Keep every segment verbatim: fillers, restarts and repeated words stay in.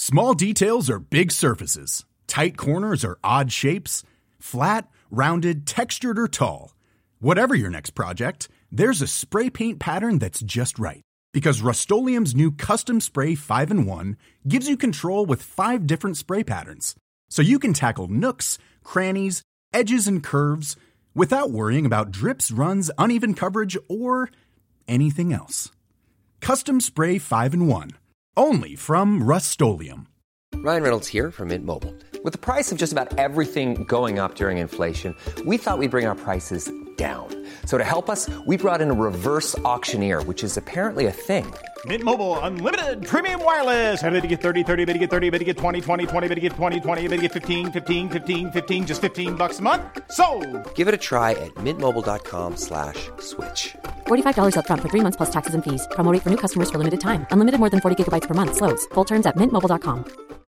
Small details are big surfaces. Tight corners are odd shapes. Flat, rounded, textured, or tall. Whatever your next project, there's a spray paint pattern that's just right. Because Rust-Oleum's new Custom Spray five in one gives you control with five different spray patterns. So you can tackle nooks, crannies, edges, and curves without worrying about drips, runs, uneven coverage, or anything else. Custom Spray five in one. Only from Rust-Oleum. Ryan Reynolds here from Mint Mobile. With the price of just about everything going up during inflation, we thought we'd bring our prices down. So to help us, we brought in a reverse auctioneer, which is apparently a thing. Mint Mobile Unlimited Premium Wireless. How to get thirty, thirty, how to get thirty, how to get twenty, twenty, twenty, how to get twenty, twenty, how to get fifteen, fifteen, fifteen, fifteen, just fifteen bucks a month? Sold! Give it a try at mintmobile.com slash switch. forty-five dollars up front for three months plus taxes and fees. Promo rate for new customers for limited time. Unlimited more than forty gigabytes per month. Slows full terms at mint mobile dot com.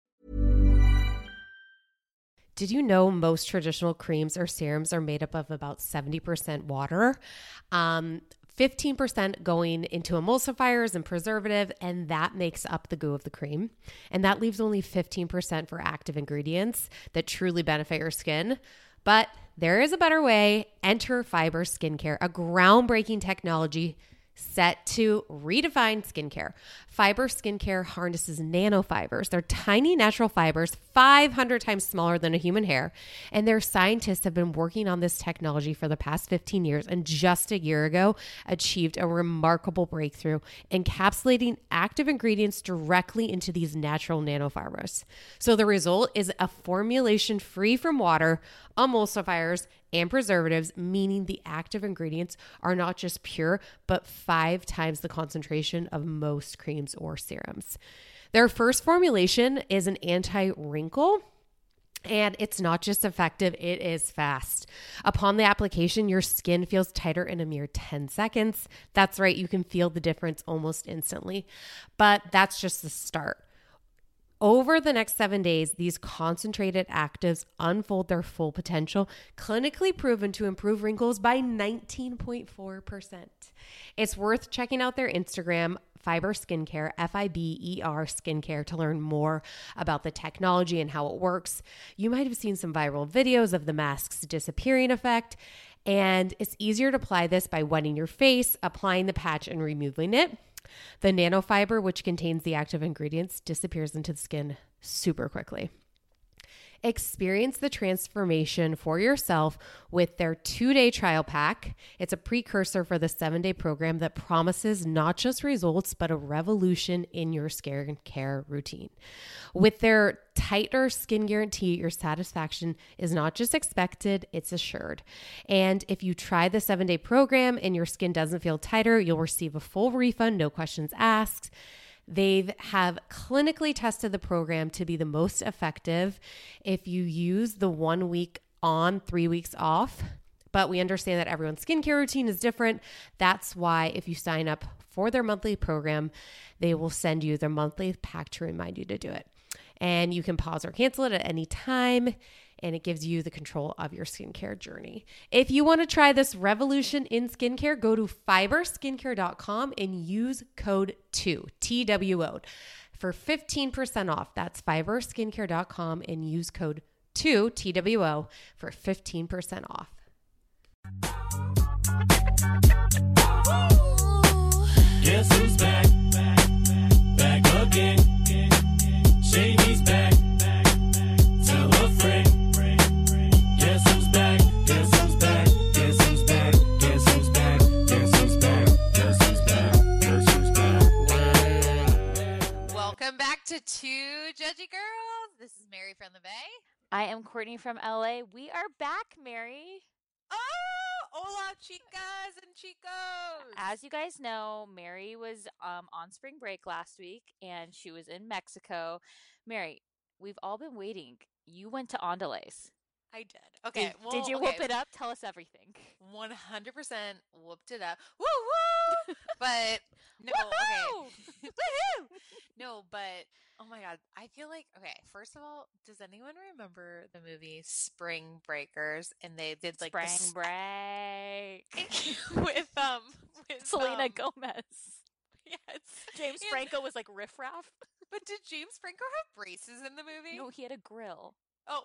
Did you know most traditional creams or serums are made up of about seventy percent water? Um, fifteen percent going into emulsifiers and preservative, and that makes up the goo of the cream. And that leaves only fifteen percent for active ingredients that truly benefit your skin. But there is a better way. Enter Fiber Skincare, a groundbreaking technology set to redefine skincare. Fiber Skincare harnesses nanofibers. They're tiny natural fibers, five hundred times smaller than a human hair. And their scientists have been working on this technology for the past fifteen years, and just a year ago achieved a remarkable breakthrough, encapsulating active ingredients directly into these natural nanofibers. So the result is a formulation free from water, emulsifiers, and preservatives, meaning the active ingredients are not just pure, but five times the concentration of most creams or serums. Their first formulation is an anti-wrinkle, and it's not just effective, it is fast. Upon the application, your skin feels tighter in a mere ten seconds. That's right, you can feel the difference almost instantly. But that's just the start. Over the next seven days, these concentrated actives unfold their full potential, clinically proven to improve wrinkles by nineteen point four percent. It's worth checking out their Instagram, Fiber Skincare, F I B E R Skincare, to learn more about the technology and how it works. You might have seen some viral videos of the mask's disappearing effect, and it's easier to apply this by wetting your face, applying the patch, and removing it. The nanofiber, which contains the active ingredients, disappears into the skin super quickly. Experience the transformation for yourself with their two-day trial pack. It's a precursor for the seven-day program that promises not just results, but a revolution in your skincare routine. With their tighter skin guarantee, your satisfaction is not just expected, it's assured. And if you try the seven-day program and your skin doesn't feel tighter, you'll receive a full refund, no questions asked. They have clinically tested the program to be the most effective if you use the one week on, three weeks off. But we understand that everyone's skincare routine is different. That's why if you sign up for their monthly program, they will send you their monthly pack to remind you to do it. And you can pause or cancel it at any time, and it gives you the control of your skincare journey. If you want to try this revolution in skincare, go to fiber skincare dot com and use code two, T W O, for fifteen percent off. That's fiber skincare dot com and use code two, T W O, for fifteen percent off. Guess who's back? Back, back again. Shady's back. Tell a friend. Guess who's back? Guess who's back? Guess who's back? Guess who's back? Guess who's back? Guess who's back? Guess who's back? Welcome back to Two Judgy Girls. This is Mary from the Bay. I am Courtney from L A. We are back, Mary. Oh, hola, chicas and chicos. As you guys know, Mary was um, on spring break last week, and she was in Mexico. Mary, we've all been waiting. You went to Andales. I did. Okay. Did, well, did you okay. whoop it up? Tell us everything. one hundred percent whooped it up. Woo woo! But no, okay. Woohoo! No, but oh my god, I feel like okay. First of all, does anyone remember the movie Spring Breakers? And they did like Spring this... break with um with Selena um... Gomez. Yes, James and... Franco was like riff raff. But did James Franco have braces in the movie? No, he had a grill. Oh.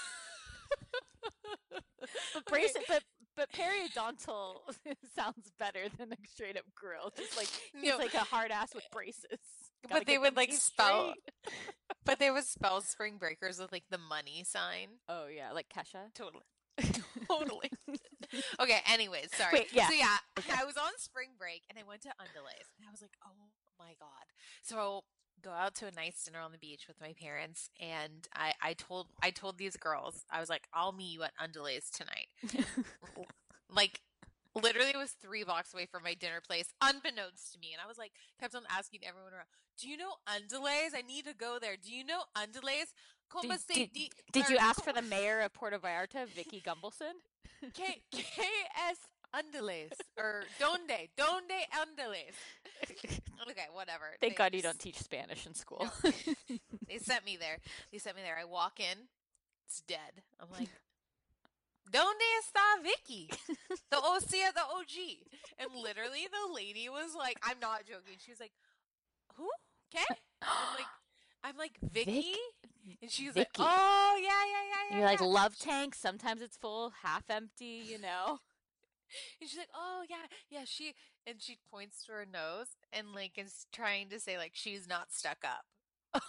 But brace, but but periodontal sounds better than a straight up grill. Just like he's No. like a hard ass with braces. Gotta But they get would them like teeth spell. straight. But they would spell Spring Breakers with like the money sign. Oh yeah, like Kesha. Totally. Totally. Okay, anyways, sorry. Wait, yeah. So yeah, Okay. I was on spring break and I went to Undulays and I was like, oh my God. So go out to a nice dinner on the beach with my parents and I, I told I told these girls, I was like, I'll meet you at Undulays tonight. Like literally it was three blocks away from my dinner place, unbeknownst to me. And I was like, kept on asking everyone around, do you know Undulays? I need to go there. Do you know Undulays? Como Did, se did, di- did or you ask como- for the mayor of Puerto Vallarta, Vicky Gumbelson? K K S Undulays or Donde Donde Undulays. Okay, whatever. Thank They God you s- don't teach Spanish in school. No. They sent me there. They sent me there. I walk in. It's dead. I'm like, Donde está Vicky? The O C the O G. And literally the lady was like, I'm not joking. She was like, who? Okay? I'm like, I'm like Vicky, and she's like, Vicky. oh yeah, yeah, yeah, yeah. You're like yeah. love tank. Sometimes it's full, half empty. You know. And she's like, oh yeah, yeah. She and she points to her nose and like is trying to say like she's not stuck up.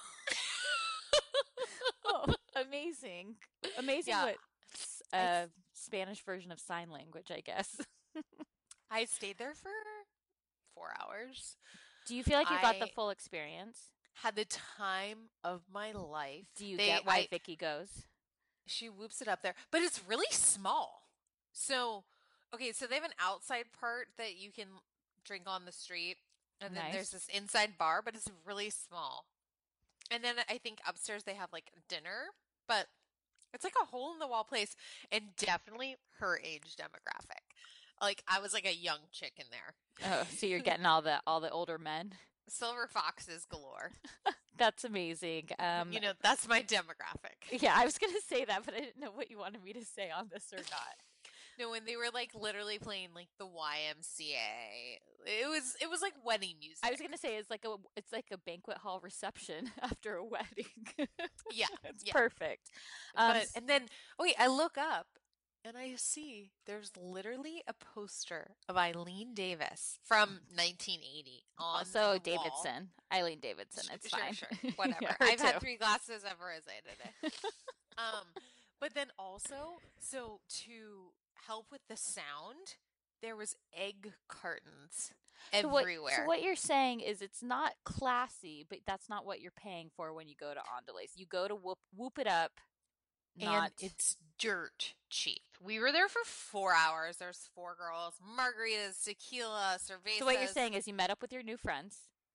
Oh, amazing, amazing. Yeah. What s- uh, Spanish version of sign language, I guess. I stayed there for four hours. Do you feel like you got the I- full experience? Had the time of my life. Do you They- get why I- Vicky goes? She whoops it up there, but it's really small. So, okay, so they have an outside part that you can drink on the street, and then there's Nice. this inside bar, but it's really small. And then I think upstairs they have like dinner, but it's like a hole in the wall place, and definitely her age demographic. Like I was like a young chick in there. Oh, so you're getting all the all the older men. Silver foxes galore. That's amazing. Um, You know, that's my demographic. yeah, I was gonna say that, but I didn't know what you wanted me to say on this or not. No, when they were like literally playing like the Y M C A, it was it was like wedding music. I was gonna say it's like a it's like a banquet hall reception after a wedding. Yeah, it's yeah. perfect. Um, But and then wait, I look up and I see there's literally a poster of Eileen Davis from nineteen eighty on also the wall. Davidson, Eileen Davidson. It's Sure, fine. sure, whatever. Yeah, her I've had too. three glasses of rosé today. um, but then also, so to help with the sound, there was egg cartons So what, everywhere. so what you're saying is it's not classy, but that's not what you're paying for when you go to Andalays. You go to whoop whoop it up. Not And it's dirt cheap. We were there for four hours. There's four girls, margaritas, tequila, cervezas. so what you're saying is you met up with your new friends.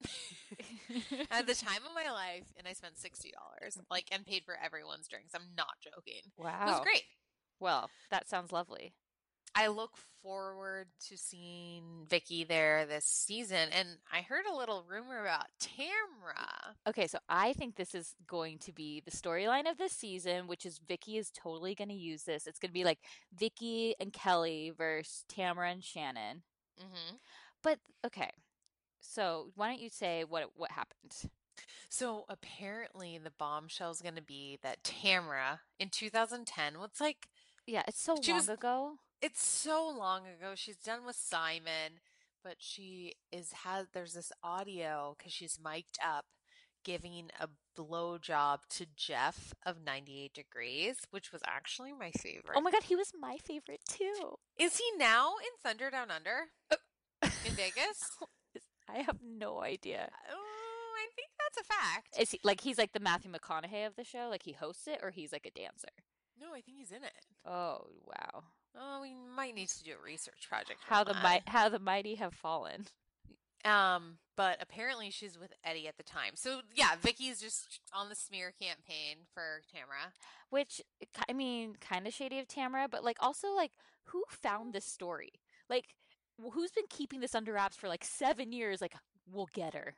At the time of my life, and I spent sixty dollars, like, and paid for everyone's drinks. I'm not joking. Wow, It was great. Well, that sounds lovely. I look forward to seeing Vicky there this season, and I heard a little rumor about Tamra. Okay, so I think this is going to be the storyline of this season, which is Vicky is totally going to use this. It's going to be like Vicky and Kelly versus Tamara and Shannon. Mm-hmm. But okay, so why don't you say what what happened? So apparently, the bombshell is going to be that Tamra in two thousand ten. What's like Yeah, it's so She long was- ago. it's so long ago. She's done with Simon, but she is has there's this audio because she's mic'd up giving a blowjob to Jeff of ninety-eight Degrees, which was actually my favorite. Oh my god, he was my favorite too. Is he now in Thunder Down Under in Vegas? I have no idea. Oh, I think that's a fact. Is he like he's like the Matthew McConaughey of the show? Like he hosts it, or he's like a dancer? No, I think he's in it. Oh wow! Oh, we might need to do a research project. How on the that. might how the mighty have fallen. Um, but apparently she's with Eddie at the time. So yeah, Vicky's just on the smear campaign for Tamara. Which I mean, kind of shady of Tamara, but like also like who found this story? Like wh- who's been keeping this under wraps for like seven years? Like we'll get her.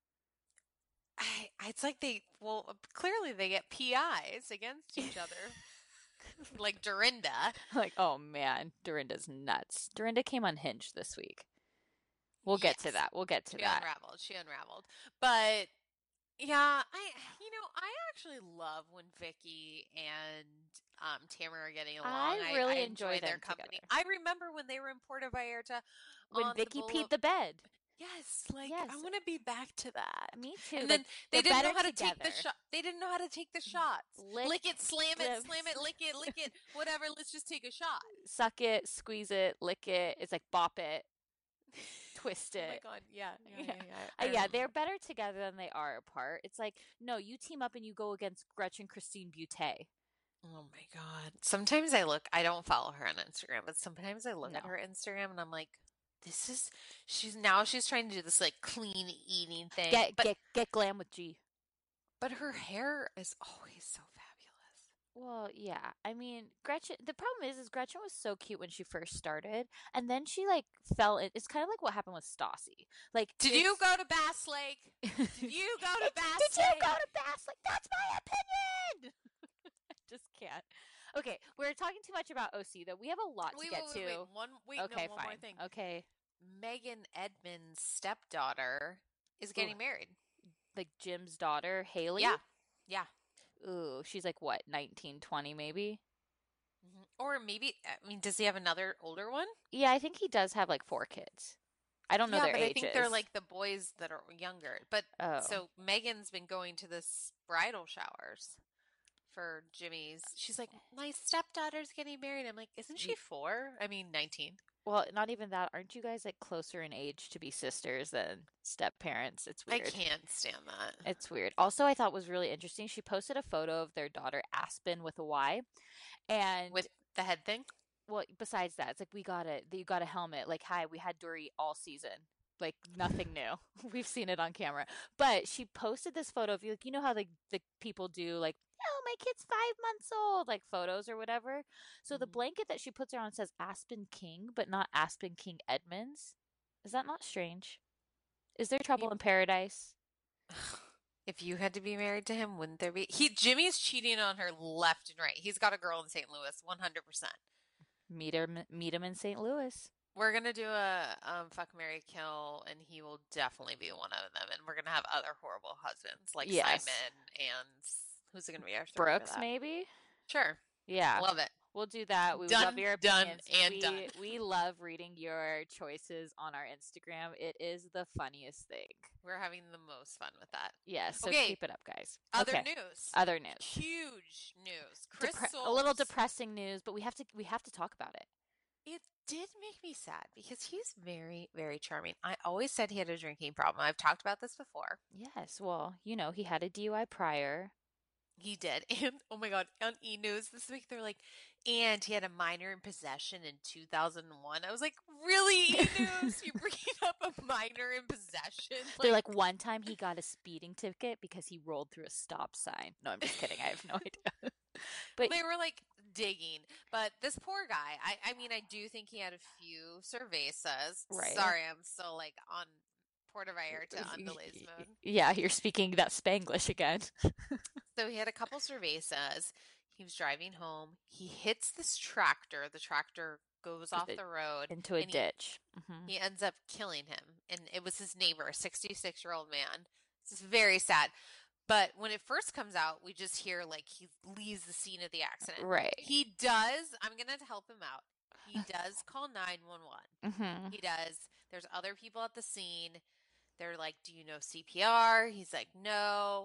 I, it's like they well clearly they get P Is against each other, like Dorinda. Like oh man, Dorinda's nuts. Dorinda came unhinged this week. We'll get to Yes. that. We'll get to She that. unraveled. She unraveled. But Yeah, I you know, I actually love when Vicky and um Tamara are getting along. I really I enjoy their them company. together. I remember when they were in Puerto Vallarta When on the Vicky boulevard. peed the bed. Yes, like I Yes. want to be back to that. Me too. And Like, then they they're didn't know better how to take the together. shot. They didn't know how to take the shots. Lick, Lick it, slam it, lick. slam it, lick it, lick it, whatever. Let's just take a shot. Suck it, squeeze it, lick it. It's like bop it, twist Oh my it. god, yeah, yeah, Yeah. yeah. yeah. Uh, I yeah, remember. they're better together than they are apart. It's like, no, you team up and you go against Gretchen Christine Butte. Oh my god. Sometimes I look, I don't follow her on Instagram, but sometimes I look at No. her Instagram and I'm like, this is she's now she's trying to do this like clean eating thing. Get but get get glam with G. but her hair is always so fabulous. Well, yeah. I mean, Gretchen. The problem is, is Gretchen was so cute when she first started, and then she like fell in. It's kind of like what happened with Stassi. Like, Did you go to Bass Lake? Did you go to Bass Did Lake? you go to Bass Lake? That's my opinion. I just can't. Okay, we're talking too much about O C though. We have a lot Wait, to get wait, to. wait, wait. One wait, okay, no, one fine. more thing. Okay, Megan Edmonds' stepdaughter is getting Ooh. married. like Jim's daughter, Haley. Yeah. Yeah. Ooh, she's like what, nineteen, twenty maybe? Mhm. Or maybe I mean, does he have another older one? Yeah, I think he does have like four kids. I don't know yeah, their but ages. I think they're like the boys that are younger. But Oh. so Megan's been going to this bridal showers for Jimmy's. She's like, my stepdaughter's getting married. I'm like, isn't she four? I mean, nineteen. Well, not even that. Aren't you guys like closer in age to be sisters than step parents? It's weird. I can't stand that. It's weird. Also, I thought was really interesting. She posted a photo of their daughter Aspen with a Y, and With the head thing? well, besides that, it's like we got it. You got a helmet. Like, hi, we had Dory all season. Like nothing new. We've seen it on camera. But she posted this photo of you. Like, you know how like the people do like, oh, my kid's five months old, like photos or whatever. So the Mhm. blanket that she puts her on says Aspen King, but not Aspen King Edmonds. Is that not strange? Is there trouble You- in paradise? If you had to be married to him, wouldn't there be? He Jimmy's cheating on her left and right. He's got a girl in Saint Louis, one hundred percent. Meet him, meet him in Saint Louis. We're gonna do a um, fuck, marry, kill, and he will definitely be one of them. And we're gonna have other horrible husbands like Yes. Simon and who's it gonna be? Our third for Brooks, that? maybe? Sure, Yeah. love it. We'll do that. We would Done, love your done, opinions. and we, done. we love reading your choices on our Instagram. It is the funniest thing. We're having the most fun with that. Yes, so Okay. keep it up, guys. Other Okay. news. Other news. Huge news. Chris Depre- a little Soules- depressing news, but we have to we have to talk about it. It did make me sad because he's very, very charming. I always said he had a drinking problem. I've talked about this before. Yes, well, you know, he had a D U I prior. He did. And oh my God, on E! News this week, they're like, and he had a minor in possession in two thousand one. I was like, really, E! News? You bringing up a minor in possession? They're like, one time he got a speeding ticket because he rolled through a stop sign. No, I'm just kidding. I have no idea. But they were like digging. But this poor guy, I, I mean, I do think he had a few cervezas. Right. Sorry, I'm still like on Puerto Vallarta Andalays mode. yeah, you're speaking that Spanglish again. So he had a couple cervezas. He was driving home. He hits this tractor. The tractor goes off it the road Into a and he- ditch. hmm He ends up killing him. And it was his neighbor, a sixty-six year old man. This is very sad. But when it first comes out, we just hear like he leaves the scene of the accident. Right. He does, I'm going to help him out. He does call nine one one. hmm He does. There's other people at the scene. They're like, do you know C P R? He's like, no.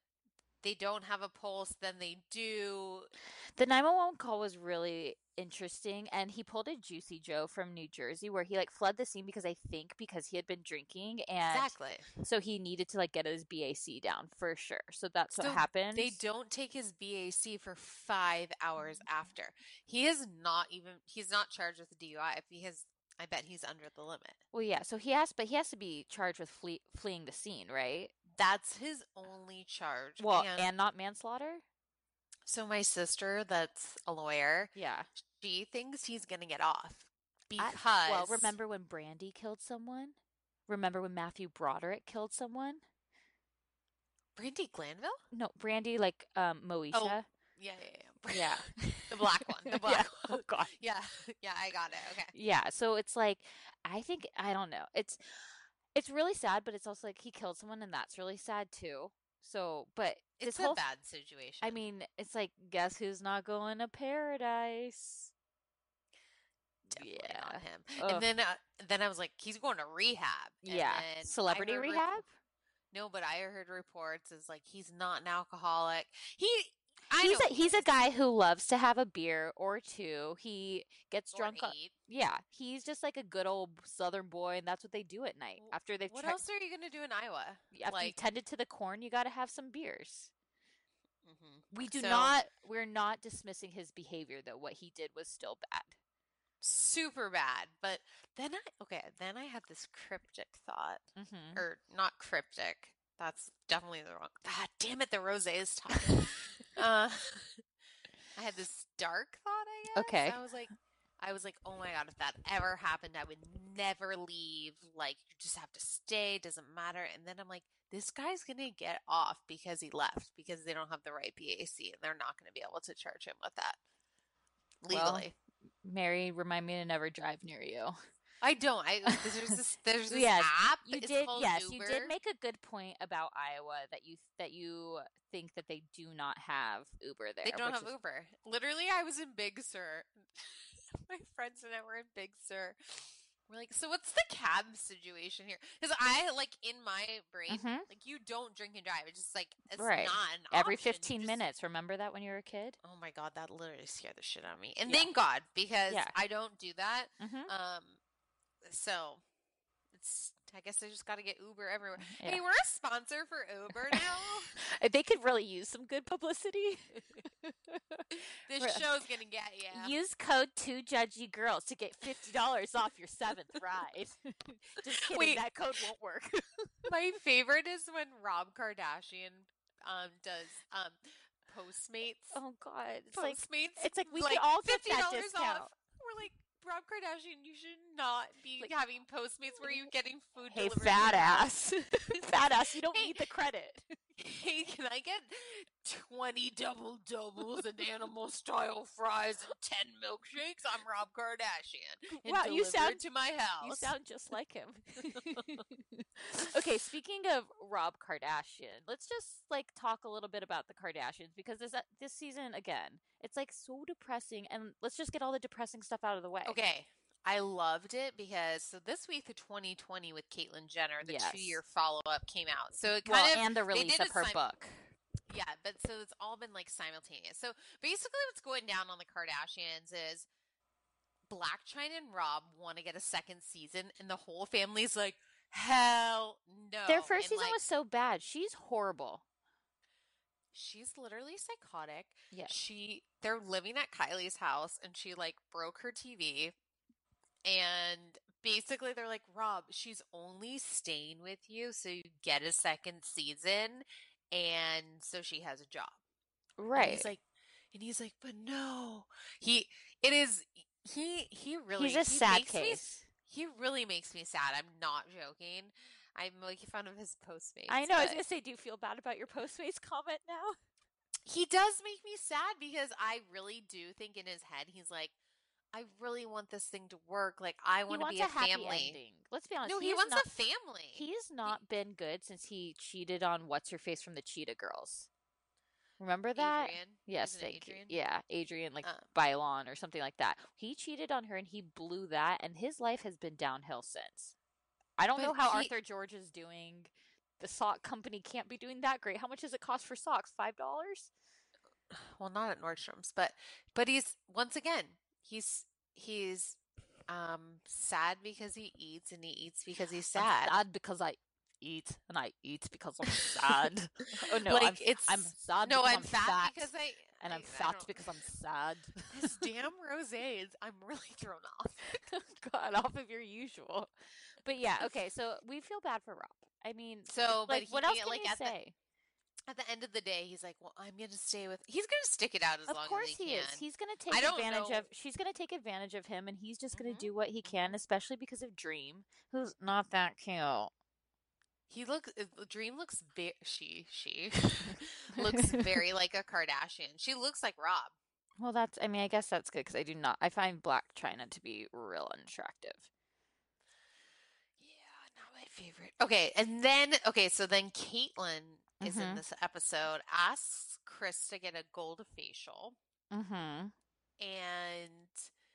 They don't have a pulse. Then they do. The nine one one call was really interesting, and he pulled a Juicy Joe from New Jersey where he like fled the scene because I think because he had been drinking and Exactly. so he needed to like get his B A C down for sure. So that's So what happened. They don't take his B A C for five hours after. He is not even, he's not charged with a D U I. If he has, I bet he's under the limit. Well, yeah. So he has, but he has to be charged with flee- fleeing the scene, right? That's his only charge. Well, and, and not manslaughter. so my sister, that's a lawyer, Yeah. she thinks he's going to get off I- because. well, remember when Brandy killed someone? Remember when Matthew Broderick killed someone? Brandy Glanville? No, Brandy like um Moesha. Oh, Yeah, yeah, yeah. Yeah. The black one. The Yeah. black Oh one. god. Yeah, yeah, I got it. Okay. Yeah, so it's like I think I don't know. It's it's really sad, but it's also like he killed someone and that's really sad too. So, but It's this a whole, bad situation. I mean, it's like, guess who's not going to paradise? Definitely Yeah. not him. Ugh. And then, uh, then I was like, he's going to rehab. And Yeah. then Celebrity I heard rehab? rep- no, but I heard reports is like he's not an alcoholic. He, I He's know a he he's a is. guy who loves to have a beer or two. He gets Or drunk. on- eight. Yeah, he's just like a good old Southern boy, and that's what they do at night W- after they've What tre- else are you gonna do in Iowa? after you Like, tended to the corn. You got to have some beers. mhm. We do So- not. We're not dismissing his behavior, though. What he did was still bad. super bad. But then I okay, then I had this cryptic thought, Mm-hmm. or not cryptic. That's definitely the wrong. Ah, damn it, the rose is talking. uh, I had this dark thought. I guess. Okay. I was like, I was like, oh my god, if that ever happened, I would never leave. Like, you just have to stay. Doesn't matter. And then I'm like, this guy's gonna get off because he left because they don't have the right B A C and they're not gonna be able to charge him with that Well, legally. Mary, remind me to never drive near you. I don't. I there's this there's this Yes, app. You it's did, called yes, Uber. you did make a good point about Iowa that you that you think that they do not have Uber there. They don't which have is- Uber. Literally, I was in Big Sur. My friends and I were in Big Sur. We're like, so what's the cab situation here? Because I like in my brain, Mhm. like you don't drink and drive. It's just like it's Right. not an Every option. You fifteen just- minutes. Remember that when you were a kid? Oh my god, that literally scared the shit out of me. And Yeah. thank God because Yeah. I don't do that. Mm-hmm. Um, so it's. I guess I just got to get Uber everywhere. Yeah. Hey, we're a sponsor for Uber now. They could really use some good publicity. This Right. show's gonna get you. Use code two judgy girls to get fifty dollars off your seventh ride. Just kidding, Wait. that code won't work. My favorite is when Rob Kardashian um does um Postmates. Oh god, it's like Postmates. it's like we could all get that fifty dollars discount. off. We're like, Rob Kardashian, you should not be Like- having Postmates where you're getting food Hey, delivered. to fat your house. ass, fat ass, you don't Hey. need the credit. Hey, can I get twenty double doubles and animal style fries and ten milkshakes? I'm Rob Kardashian. And Wow, you delivered sound- to my house. You sound just like him. Okay, speaking of Rob Kardashian, let's just like talk a little bit about the Kardashians because this this season again, it's like so depressing, and let's just get all the depressing stuff out of the way. Okay. I loved it because so this week the twenty twenty with Caitlyn Jenner, the Yes. two year follow up came out. So it kind Well, of and the they release did of a her sim- book. Yeah, but so it's all been like simultaneous. So basically what's going down on the Kardashians is Black China and Rob want to get a second season and the whole family's like, hell no. Their first And, season like, was so bad. She's horrible. she's literally psychotic. Yeah. She they're living at Kylie's house and she like broke her T V and basically they're like, Rob, she's only staying with you so you get a second season and so she has a job. And Right. he's like and he's like, but no. He it is he he really He's a he sad makes me- case. he really makes me sad. I'm not joking. I'm making fun of his Postmates. I know. I was but- gonna say, do you feel bad about your Postmates comment now? He does make me sad because I really do think in his head he's like, I really want this thing to work. Like I He want to wants be a, a happy family. ending. Let's be honest. No, he, is wants not, a family. He's not been good since he cheated on what's her face from the Cheetah Girls. Remember that? Adrian. Yes, Isn't it thank Adrian? you. Yeah, Adrian, like Um, Bylon or something like that. He cheated on her and he blew that, and his life has been downhill since. I don't But know how he- Arthur George is doing. The sock company can't be doing that great. How much does it cost for socks? Five dollars? Well, not at Nordstrom's, but but he's once again he's he's um sad because he eats and he eats because he's sad. I'm sad because I eat, and I eat because I'm sad. Oh no, like I'm, it's I'm sad. no, because I'm, fat, because I and I- I'm I fat don't- because I'm sad. this damn rosé is I'm really thrown off. God, off of your usual. But yeah, okay. So we feel bad for Rob. I mean, So, but like, he what else can't, can like, you at the- say? At the end of the day, he's like, "Well, I'm gonna stay with." He's gonna stick it out as Of long course as he, he can. is. He's gonna take I don't advantage know- of. She's gonna take advantage of him, and he's just gonna Mhm. do what he can, especially because of Dream, who's not that cute. He looks. uh, Dream looks. Ve- she she looks very like a Kardashian. She looks like Rob. Well, that's. I mean, I guess that's good because I do not. I find Black China to be real unattractive. Yeah, not my favorite. Okay, and then okay, so then Caitlyn is in Mhm. this episode, asks Chris to get a gold facial. Mhm. And,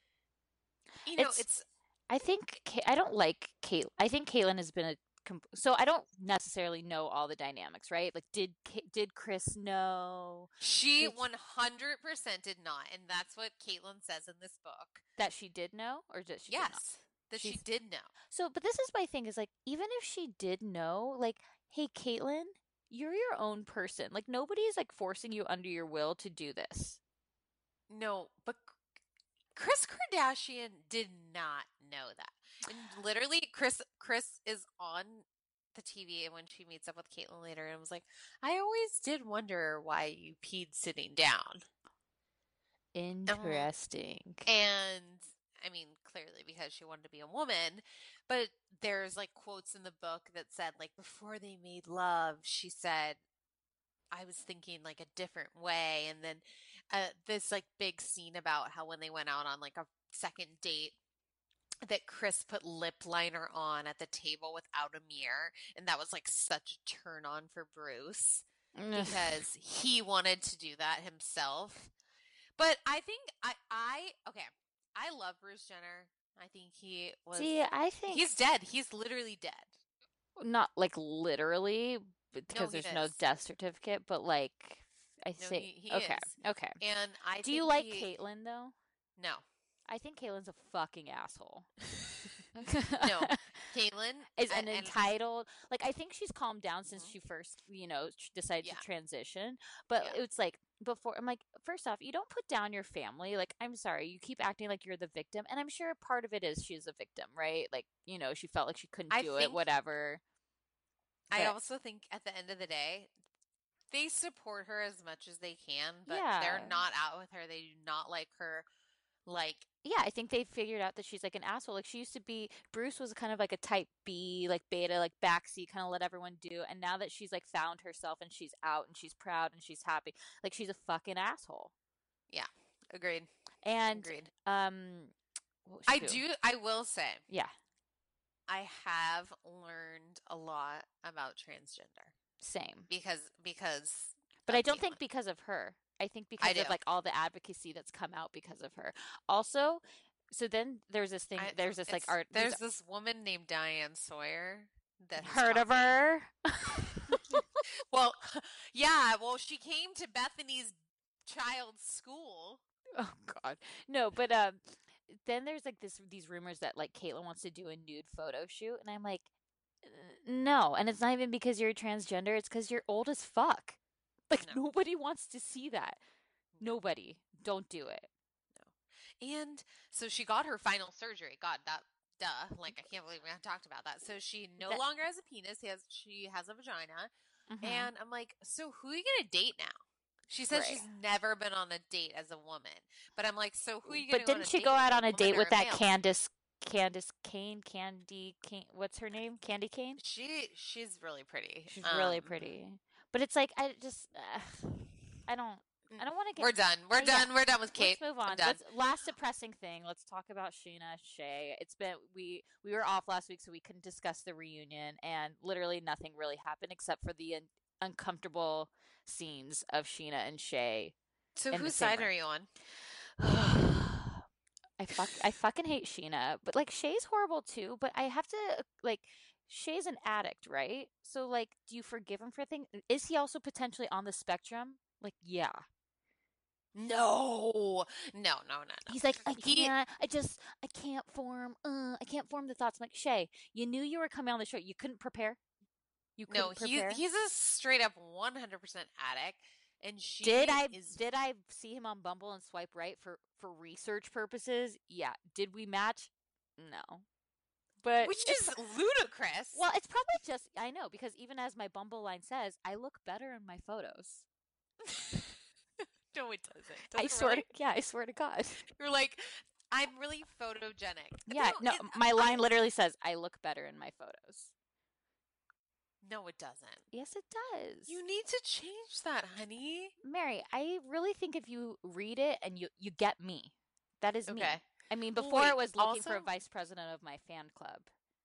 you know, It's it's, I think Ka- I don't like Kate. I think Caitlyn has been a com- so I don't necessarily know all the dynamics, right? Like, did Ka- did Chris know she Did- one hundred percent did not. And that's what Caitlin says in this book. that she did know, or did she did not? Yes, that she She's- did know. So, but this is my thing is like, even if she did know, like, hey, Caitlyn, you're your own person. Like, nobody is like forcing you under your will to do this. No, but Chris Kardashian did not know that. And literally, Chris Chris is on the T V, and when she meets up with Caitlyn later, and was like, "I always did wonder why you peed sitting down." Interesting. And I mean, clearly because she wanted to be a woman, but there's like quotes in the book that said, like, before they made love, she said, I was thinking like a different way. And then uh, this like big scene about how when they went out on like a second date, that Chris put lip liner on at the table without a mirror. And that was like such a turn on for Bruce because he wanted to do that himself. But I think I, I, okay, I love Bruce Jenner. I think he was, See, I think he's dead. He's literally dead. not like literally because he there's no is. death certificate, but like I No, think he- he okay, is. okay. And I Do you think like he- Caitlyn though? No. I think Caitlyn's a fucking asshole. No. Caitlyn is and- an and- entitled. Like, I think she's calmed down since she first, you know, tr- decided Yeah. to transition. But Yeah. it's like before. I'm like, first off, you don't put down your family. Like, I'm sorry, you keep acting like you're the victim, and I'm sure part of it is she's a victim, right? Like, you know, she felt like she couldn't I do it, think- whatever. I But- also think at the end of the day, they support her as much as they can, but Yeah. they're not out with her. They do not like her. Like, Yeah, I think they figured out that she's like an asshole. Like, she used to be, Bruce was kind of like a type B, like beta, like backseat, kind of let everyone do. And now that she's like found herself and she's out and she's proud and she's happy, like, she's a fucking asshole. agreed. And, Agreed. um, what was I she doing? do, I will say, Yeah, I have learned a lot about transgender same. because, because, But of I don't Caitlyn. think because of her. I think because do. of like all the advocacy that's come out because of her. Also, so then there's this thing, I- there's this like it's- art. There's this woman named Diane Sawyer that has heard of taught me- her? Well, yeah. Well, she came to Bethany's child's school. Oh God, no. But um, then there's like this these rumors that like Caitlyn wants to do a nude photo shoot, and I'm like, "Uh, no. And it's not even because you're transgender; it's because you're old as fuck. Like, No. nobody wants to see that. Nobody. Don't do it. And so she got her final surgery. God, that duh. Like, I can't believe we haven't talked about that. So she no That- longer has a penis. He has she has a vagina. Mhm. And I'm like, so who are you gonna date now? She says Right. she's never been on a date as a woman. But I'm like, so who are you But gonna go on didn't a she date go with, out a on a woman date or with a that male? Candace Candace Kane? Candy Kane? What's her name? Candy Kane? She she's really pretty. She's really Um, pretty. But it's like I just uh, I don't I don't want to get We're done. We're Oh, yeah. done. We're done with Kate. Let's move I'm on. done. Let's, last depressing thing. Let's talk about Sheena Shay. It's been we we were off last week, so we couldn't discuss the reunion, and literally nothing really happened except for the un- uncomfortable scenes of Sheena and Shay. So in the whose same side room. are you on? I fuck I fucking hate Sheena, but like Shay's horrible too. But I have to like. Shay's an addict, right? So, like, do you forgive him for things? Is he also potentially on the spectrum? Like, yeah. No, no, no, no, no. He's like, I He- can't. I just, I can't form. Uh, I can't form the thoughts. I'm like, Shay, you knew you were coming on the show. You couldn't prepare. You No, couldn't he's prepare. he's a straight up one hundred percent addict, and she did I is did I see him on Bumble and swipe right for for research purposes? Yeah. Did we match? No. But which it's- is ludicrous. well, it's probably just I know because even as my Bumble line says, I look better in my photos. no, it doesn't. I Does it swear, really? to, yeah, I swear to God. You're like, I'm really photogenic. Yeah, no, it- my I- line literally says, I look better in my photos. No, it doesn't. Yes, it does. You need to change that, honey. Mary, I really think if you read it and you you get me, that is me. Okay. I mean, Well, before wait, it was looking for a also- vice president of my fan club.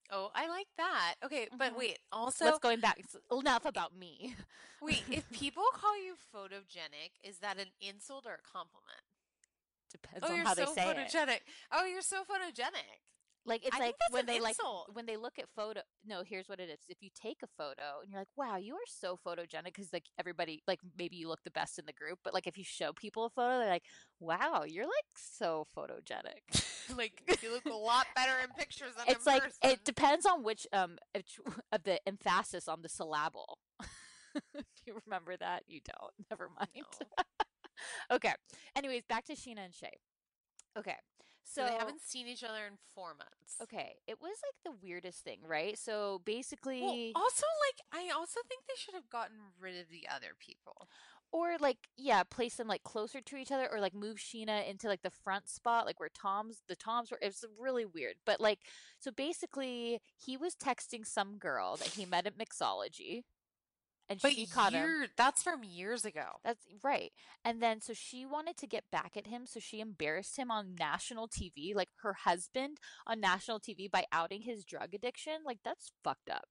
Oh, I like that. Okay, but Mhm. wait. Also, Let's going back. It's enough about me. wait. If people call you photogenic, is that an insult or a compliment? Depends Oh, on you're how they so say it. photogenic. Oh, you're so photogenic. Like it's I like think that's when an they like insult. when they look at photo. No, here's what it is. If you take a photo and you're like, "Wow, you are so photogenic," because like everybody, like maybe you look the best in the group, but like if you show people a photo, they're like, "Wow, you're like so photogenic." Like you look a lot better in pictures than It's in like person. it depends on which um of of the emphasis on the syllable. Do you remember that? You don't. Never mind. No. Okay. Anyways, back to Sheena and Shay. Okay. So So they haven't seen each other in four months. okay, it was like the weirdest thing, right? So Well, basically, also, like, I also think they should have gotten rid of the other people. or like, yeah, place them like closer to each other, or like move Sheena into like the front spot, like where Tom's the Toms were. It was really weird. But like, so basically, he was texting some girl that he met at Mixology, and But she caught him. year, that's from years ago. That's right. And then so she wanted to get back at him, so she embarrassed him on national T V, like her husband on national T V by outing his drug addiction. Like that's fucked up.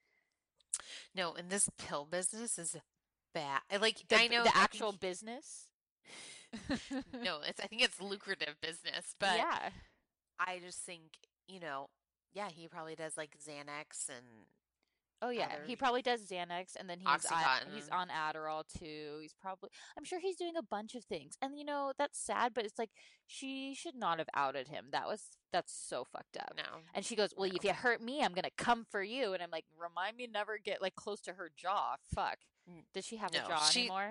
No, and this pill business is bad. Like, The, I know the I actual think, business. no, it's I think it's lucrative business, but yeah. I just think, you know, yeah, he probably does like Xanax and Oh yeah, other he probably does Xanax, and then he's on, he's Oxycontin. on Adderall too. He's probably, I'm sure he's doing a bunch of things, and you know that's sad, but it's like she should not have outed him. That was that's so fucked up. No. And she goes, "Well, No. if you hurt me, I'm gonna come for you." And I'm like, "Remind me never get like close to her jaw." Fuck. N- Does she have no, a jaw she- anymore?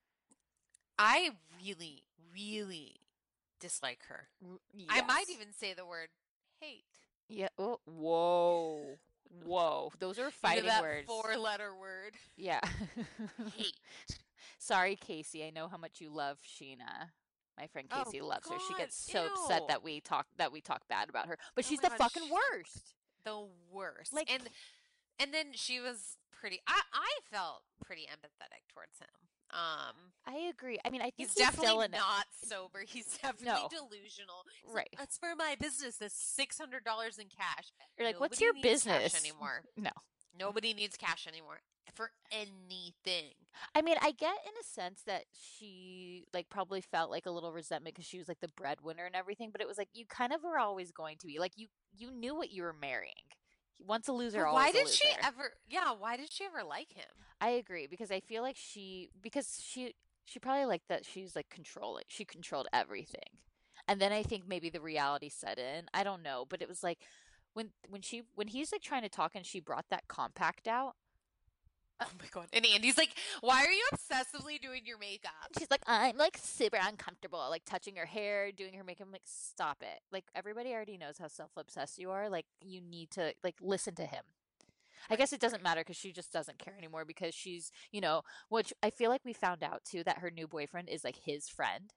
I really, really dislike her. I might Yes. even say the word hate. Yeah. Oh, whoa, whoa. Those are You know fighting that words. four-letter word. Yeah. Hate. Sorry, Casey. I know how much you love Sheena. My friend Oh, Casey loves her. She God, gets so upset ew. that we talk that we talk bad about her. But Oh she's my the God, fucking sh- worst. The worst. Like- and and then she was pretty. I I felt pretty empathetic towards him. Um, I agree. I mean, I think he's, he's, definitely still in not sober. He's definitely No. delusional. He's like, Right. That's for my business. That's six hundred dollars in cash. You're like, what's Nobody your needs cash business anymore? No. Nobody needs cash anymore for anything. I mean, I get in a sense that she like probably felt like a little resentment because she was like the breadwinner and everything, but it was like you kind of were always going to be like you you knew what you were marrying. Once a loser, But always why a did she loser. ever? Yeah, why did she ever like him? I agree because I feel like she because she she probably liked that she's like controlling. She controlled everything. And then I think maybe the reality set in. I don't know, but it was like when when she when he's like trying to talk and she brought that compact out. Oh my God! And Andy's like, "Why are you obsessively doing your makeup?" She's like, I'm like super uncomfortable, like touching her hair, doing her makeup. I'm like, stop it. Like everybody already knows how self obsessed you are. Like you need to like listen to him. I guess it doesn't matter because she just doesn't care anymore because she's, you know, which I feel like we found out too that her new boyfriend is like his friend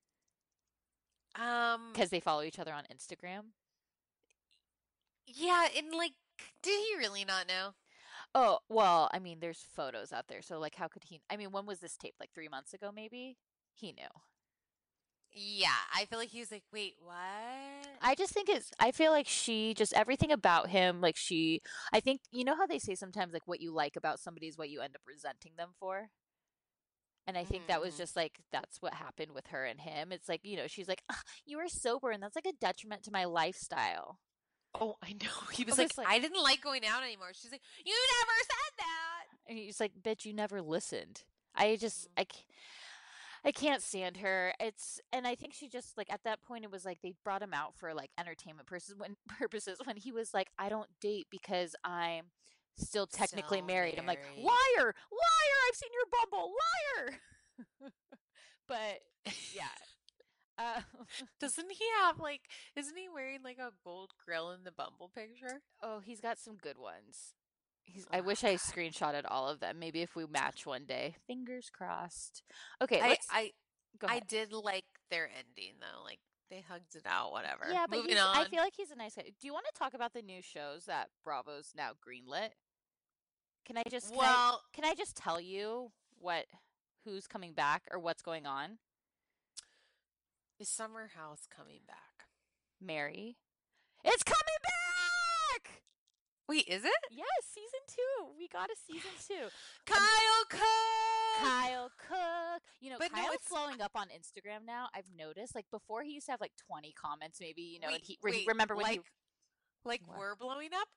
Um, because they follow each other on Instagram. yeah, and like, did he really not know? Oh, well, I mean, there's photos out there. So like, how could he? I mean, when was this taped? Like three months ago, maybe? He knew. Yeah, I feel like he was like, "Wait, what?" I just think it's, I feel like she just, everything about him, like she, I think, you know how they say sometimes like what you like about somebody is what you end up resenting them for? And I think that was Mhm. just like, that's what happened with her and him. It's like, you know, she's like, "Ah, you were sober and that's like a detriment to my lifestyle." Oh, I know. He was I like, was like- "I didn't like going out anymore." She's like, "You never said that." And he's like, bitch, you never listened. I just, Mhm. I can't. I can't stand her. It's and I think she just like at that point it was like they brought him out for like entertainment purposes when purposes when he was like, I don't date because I'm still technically Still married. I'm like, married. liar, liar, I've seen your Bumble, liar. But yeah. Uh, Doesn't he have like? Isn't he wearing like a gold grill in the Bumble picture? oh, he's got some good ones. He's, I wish I screenshotted all of them. Maybe if we match one day. Fingers crossed. Okay, I let's I go I ahead. did like their ending though. Like they hugged it out. Whatever. Yeah, but Moving he's, on. I feel like he's a nice guy. Do you want to talk about the new shows that Bravo's now greenlit? Can I just can, I, well, can I just tell you what who's coming back or what's going on? is Summer House coming back? Mary, it's coming back. Wait, is it? Yes, season two. We got a season two. Kyle Cook! Kyle Cook. You know, But no, Kyle's it's- flowing up on Instagram now. I've noticed. Like, before he used to have like twenty comments, maybe, you know, Wait, and he, re- wait, remember when like, he... like What? we're blowing up?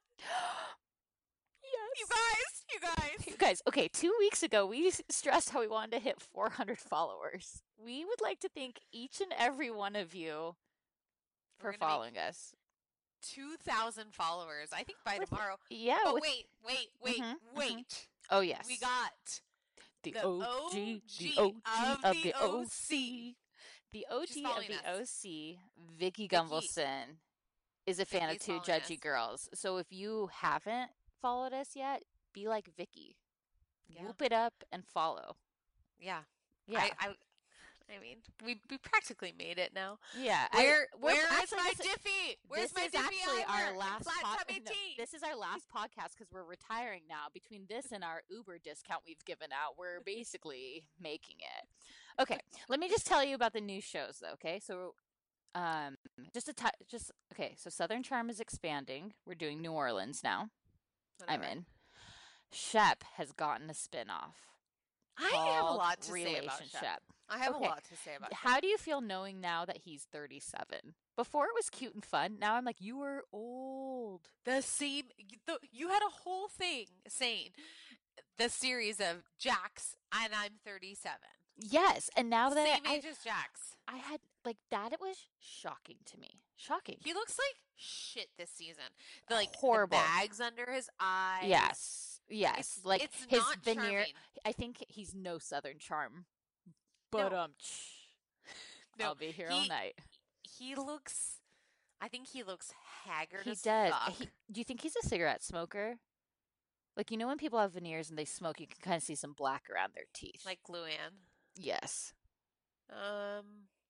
Yes. You guys, you guys. You guys, okay, two weeks ago, we s- stressed how we wanted to hit four hundred followers. We would like to thank each and every one of you for We're gonna make following us. two thousand followers. I think by With- tomorrow. Yeah. But with- wait, wait, wait, Mhm, mhm. wait. Oh, yes. We got the, the O G, the O G O G of of the the O O C. C. The O G of following the us. O C, Vicky Gunvalson, is a fan of Vicky's Two following Judgy us. Girls. So if you haven't followed us yet, be like Vicky. Yeah. Whoop it up and follow. Yeah. Yeah. I, I, I mean, we we practically made it now. Yeah. I- Where we're- where is actually, my this is- Diffie? Where's this my is Diffie actually Eyeliner our and last flat pod- tummy no, tea? this is our last podcast because we're retiring now. Between this and our Uber discount we've given out, we're basically making it. Okay, let me just tell you about the new shows, though. Okay, so um, just a t- just okay. So Southern Charm is expanding. We're doing New Orleans now. I'm Whatever. in. Shep has gotten a spinoff. I have a called lot to say about Relationship. Shep. I have Okay. a lot to say about Shep. How do you feel knowing now that he's thirty-seven? Before it was cute and fun. Now I'm like, you were old. The same. The, you had a whole thing saying the series of Jax, and I'm thirty-seven. Yes, and now that Same I, age as Jax. I had like that, it was shocking to me. Shocking. He looks like shit this season. The, like Horrible. the bags under his eyes. Yes, yes. It's- like it's his not veneer. charming. I think he's no Southern Charm. But No. um, No, I'll be here all he- night. He looks. I think he looks haggard. He as does. fuck. He, do you think he's a cigarette smoker? Like, you know when people have veneers and they smoke, you can kind of see some black around their teeth. like Luann. yes. Um,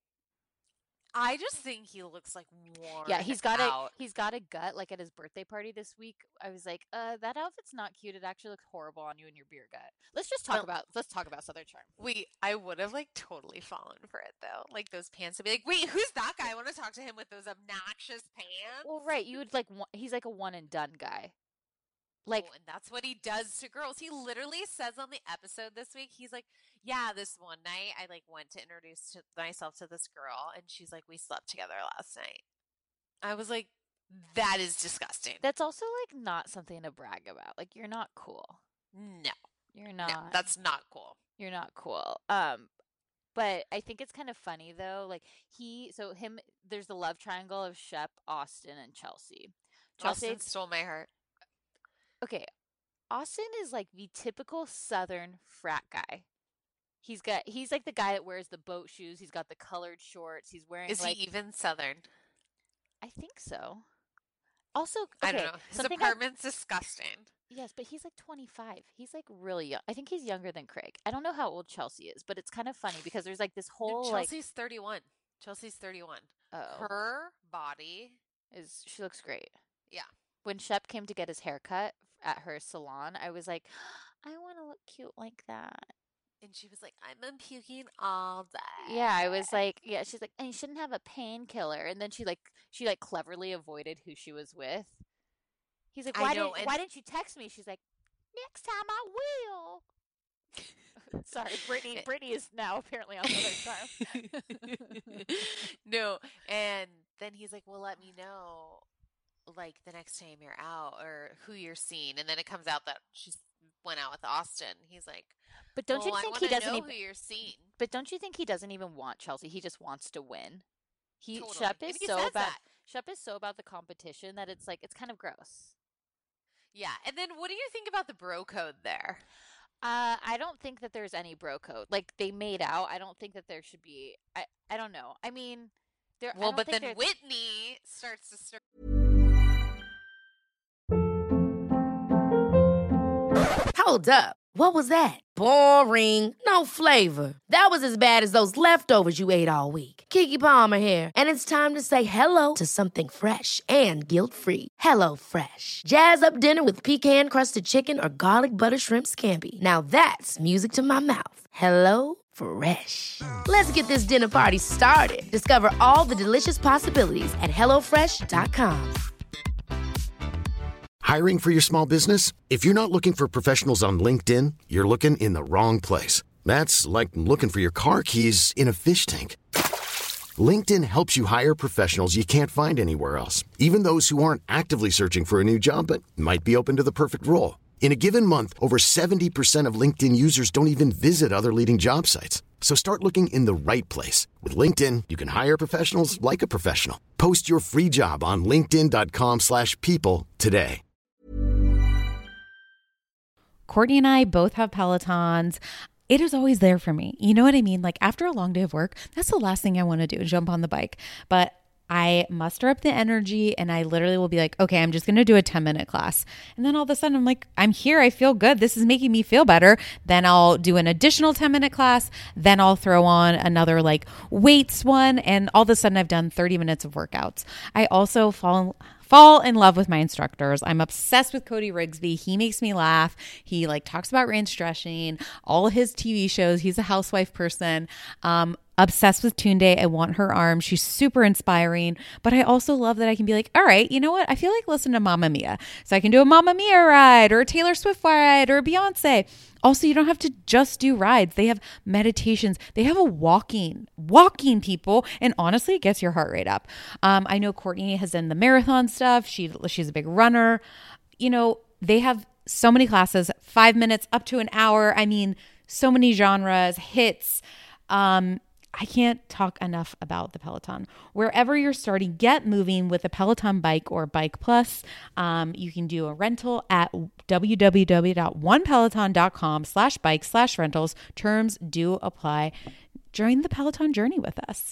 I just think he looks like worn. Yeah, he's got out. a he's got a gut. Like at his birthday party this week, I was like, "Uh, that outfit's not cute. It actually looks horrible on you and your beer gut." Let's just talk No. about let's talk about Southern Charm. Wait, I would have like totally fallen for it though. Like those pants would be like, wait, who's that guy? I want to talk to him with those obnoxious pants. Well, right, you would like one, he's like a one and done guy. Like Oh, and that's what he does to girls. He literally says on the episode this week, he's like, yeah, this one night I like went to introduce to myself to this girl, and she's like, we slept together last night. I was like, that is disgusting. that's also like not something to brag about. Like you're not cool. no, You're no, not. that's not cool. You're not cool. Um, but I think it's kind of funny though. Like he, so him. There's the love triangle of Shep, Austin, and Chelsea. Chelsea, Austin stole my heart. okay, Austin is like the typical Southern frat guy. He's got he's like the guy that wears the boat shoes. He's got the colored shorts. He's wearing Is like he even Southern? I think so. Also, okay, I don't know. His something I- apartment's disgusting. yes, but he's like twenty-five. He's like really young. I think he's younger than Craig. I don't know how old Chelsea is, but it's kind of funny because there's like this No, whole like Chelsea's thirty-one. Chelsea's thirty-one. oh, Her body. is she looks great. Yeah. When Shep came to get his haircut at her salon, I was like, I want to look cute like that. And she was like, I've been puking all day. Yeah, I was like, yeah, she's like, and you shouldn't have a painkiller. And then she like, she like cleverly avoided who she was with. He's like, I why know, didn't, and- why didn't you text me? She's like, next time I will. Sorry, Brittany. Brittany is now apparently on Southern Charm. No. And then he's like, well, let me know, like, the next time you're out or who you're seeing. And then it comes out that she went out with Austin. He's like, But don't well, you I think he wanna doesn't know even? who you're seeing? But don't you think he doesn't even want Chelsea? He just wants to win. He Totally. Shep And is he so says about that. Shep is so about the competition that it's like it's kind of gross. Yeah. And then what do you think about the bro code there? Uh, I don't think that there's any bro code. Like they made out. I don't think that there should be. I I don't know. I mean, there. I Well, don't but think then there's- Whitney starts to stir. Hold up. What was that? Boring. No flavor. That was as bad as those leftovers you ate all week. Keke Palmer here, and it's time to say hello to something fresh and guilt-free. Hello Fresh. Jazz up dinner with pecan-crusted chicken or garlic butter shrimp scampi. Now that's music to my mouth. Hello Fresh. Let's get this dinner party started. Discover all the delicious possibilities at hello fresh dot com. Hiring for your small business? If you're not looking for professionals on LinkedIn, you're looking in the wrong place. That's like looking for your car keys in a fish tank. LinkedIn helps you hire professionals you can't find anywhere else, even those who aren't actively searching for a new job but might be open to the perfect role. In a given month, over seventy percent of LinkedIn users don't even visit other leading job sites. So start looking in the right place. With LinkedIn, you can hire professionals like a professional. Post your free job on linkedin.com slash people today. Courtney and I both have Pelotons. It is always there for me. You know what I mean? Like after a long day of work, that's the last thing I want to do, jump on the bike. But I muster up the energy and I literally will be like, okay, I'm just going to do a ten minute class. And then all of a sudden I'm like, I'm here. I feel good. This is making me feel better. Then I'll do an additional ten minute class. Then I'll throw on another like weights one. And all of a sudden I've done thirty minutes of workouts. I also fall Fall in love with my instructors. I'm obsessed with Cody Rigsby. He makes me laugh. He like talks about range stretching, all his T V shows. He's a housewife person. Um, obsessed with Tunde. I want her arm. She's super inspiring. But I also love that I can be like, all right, you know what? I feel like listening to Mamma Mia. So I can do a Mamma Mia ride or a Taylor Swift ride or a Beyonce. Also, you don't have to just do rides. They have meditations. They have a walking, walking people. And honestly, it gets your heart rate up. Um, I know Courtney has done the marathon stuff. She, she's a big runner. You know, they have so many classes, five minutes up to an hour. I mean, so many genres, hits. Um, I can't talk enough about the Peloton. Wherever you're starting, get moving with a Peloton bike or Bike Plus. Um, you can do a rental at www.onepeloton.com slash bike slash rentals. Terms do apply. Join the Peloton journey with us.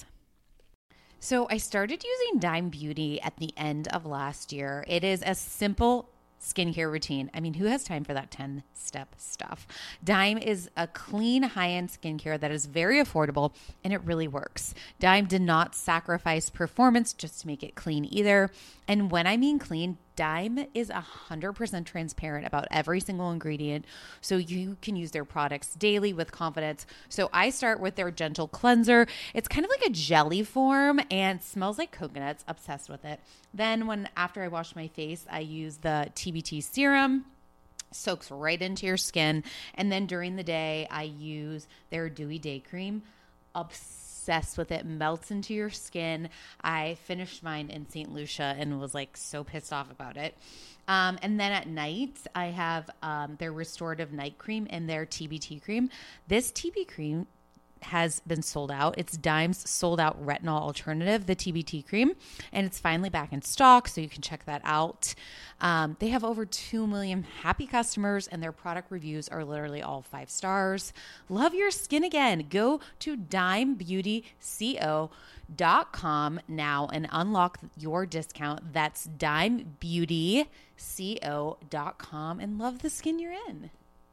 So I started using Dime Beauty at the end of last year. It is a simple skincare routine. I mean, who has time for that ten step stuff? Dime is a clean, high-end skincare that is very affordable and it really works. Dime did not sacrifice performance just to make it clean either. And when I mean clean, Dime is one hundred percent transparent about every single ingredient, so you can use their products daily with confidence. So I start with their Gentle Cleanser. It's kind of like a jelly form and smells like coconuts. Obsessed with it. Then when after I wash my face, I use the T B T serum. Soaks right into your skin. And then during the day, I use their Dewy Day Cream. Obsessed with it. Melts into your skin. I finished mine in Saint Lucia and was like so pissed off about it. Um, and then at night, I have um, their Restorative Night Cream and their T B T Cream. This T B cream has been sold out. It's Dime's sold out retinol alternative, the T B T cream, and it's finally back in stock, so you can check that out. Um, they have over two million happy customers, and their product reviews are literally all five stars. Love your skin again. Go to dime beauty co dot com now and unlock your discount. That's dime beauty co dot com and love the skin you're in.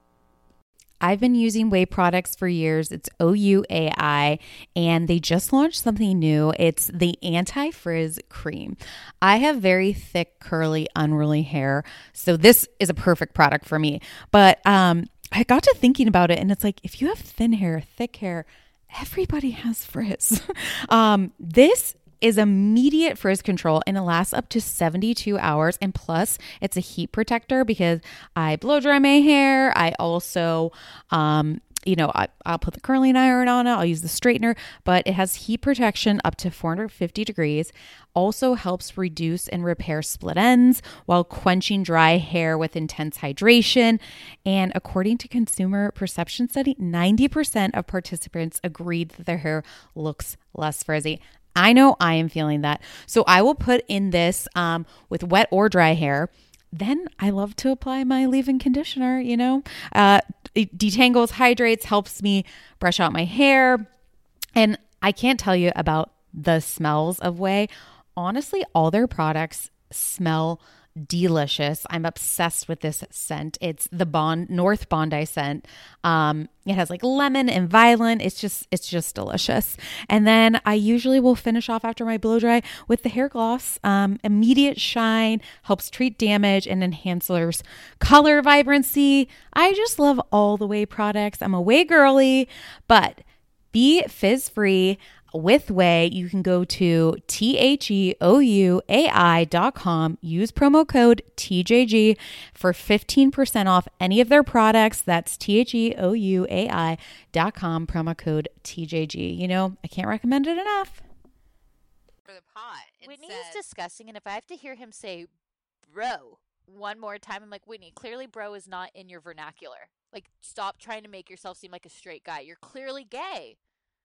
I've been using Ouai products for years. It's O U A I, and they just launched something new. It's the Anti-Frizz Cream. I have very thick, curly, unruly hair, so this is a perfect product for me. But um, I got to thinking about it, and it's like, if you have thin hair, thick hair, everybody has frizz. um, this is immediate frizz control and it lasts up to seventy-two hours. And plus it's a heat protector because I blow dry my hair. I also, um, you know, I, I'll put the curling iron on it. I'll use the straightener, but it has heat protection up to four hundred fifty degrees. Also helps reduce and repair split ends while quenching dry hair with intense hydration. And according to Consumer Perception Study, ninety percent of participants agreed that their hair looks less frizzy. I know I am feeling that. So I will put in this um, with wet or dry hair. Then I love to apply my leave-in conditioner, you know. Uh, it detangles, hydrates, helps me brush out my hair. And I can't tell you about the smells of Ouai. Honestly, all their products smell delicious. I'm obsessed with this scent. It's the Bond North Bondi scent. Um, it has like lemon and violet. It's just, it's just delicious. And then I usually will finish off after my blow dry with the hair gloss. Um, immediate shine, helps treat damage and enhances color vibrancy. I just love all the Ouai products. I'm a Ouai girly, but be fizz free. with Way, you can go to T H E O U A I dot com, use promo code T J G for fifteen percent off any of their products. That's T H E O U A I dot com, promo code T J G. You know, I can't recommend it enough. For the pot. Whitney said, is disgusting, and if I have to hear him say bro one more time, I'm like, Whitney, clearly bro is not in your vernacular. Like, stop trying to make yourself seem like a straight guy. You're clearly gay.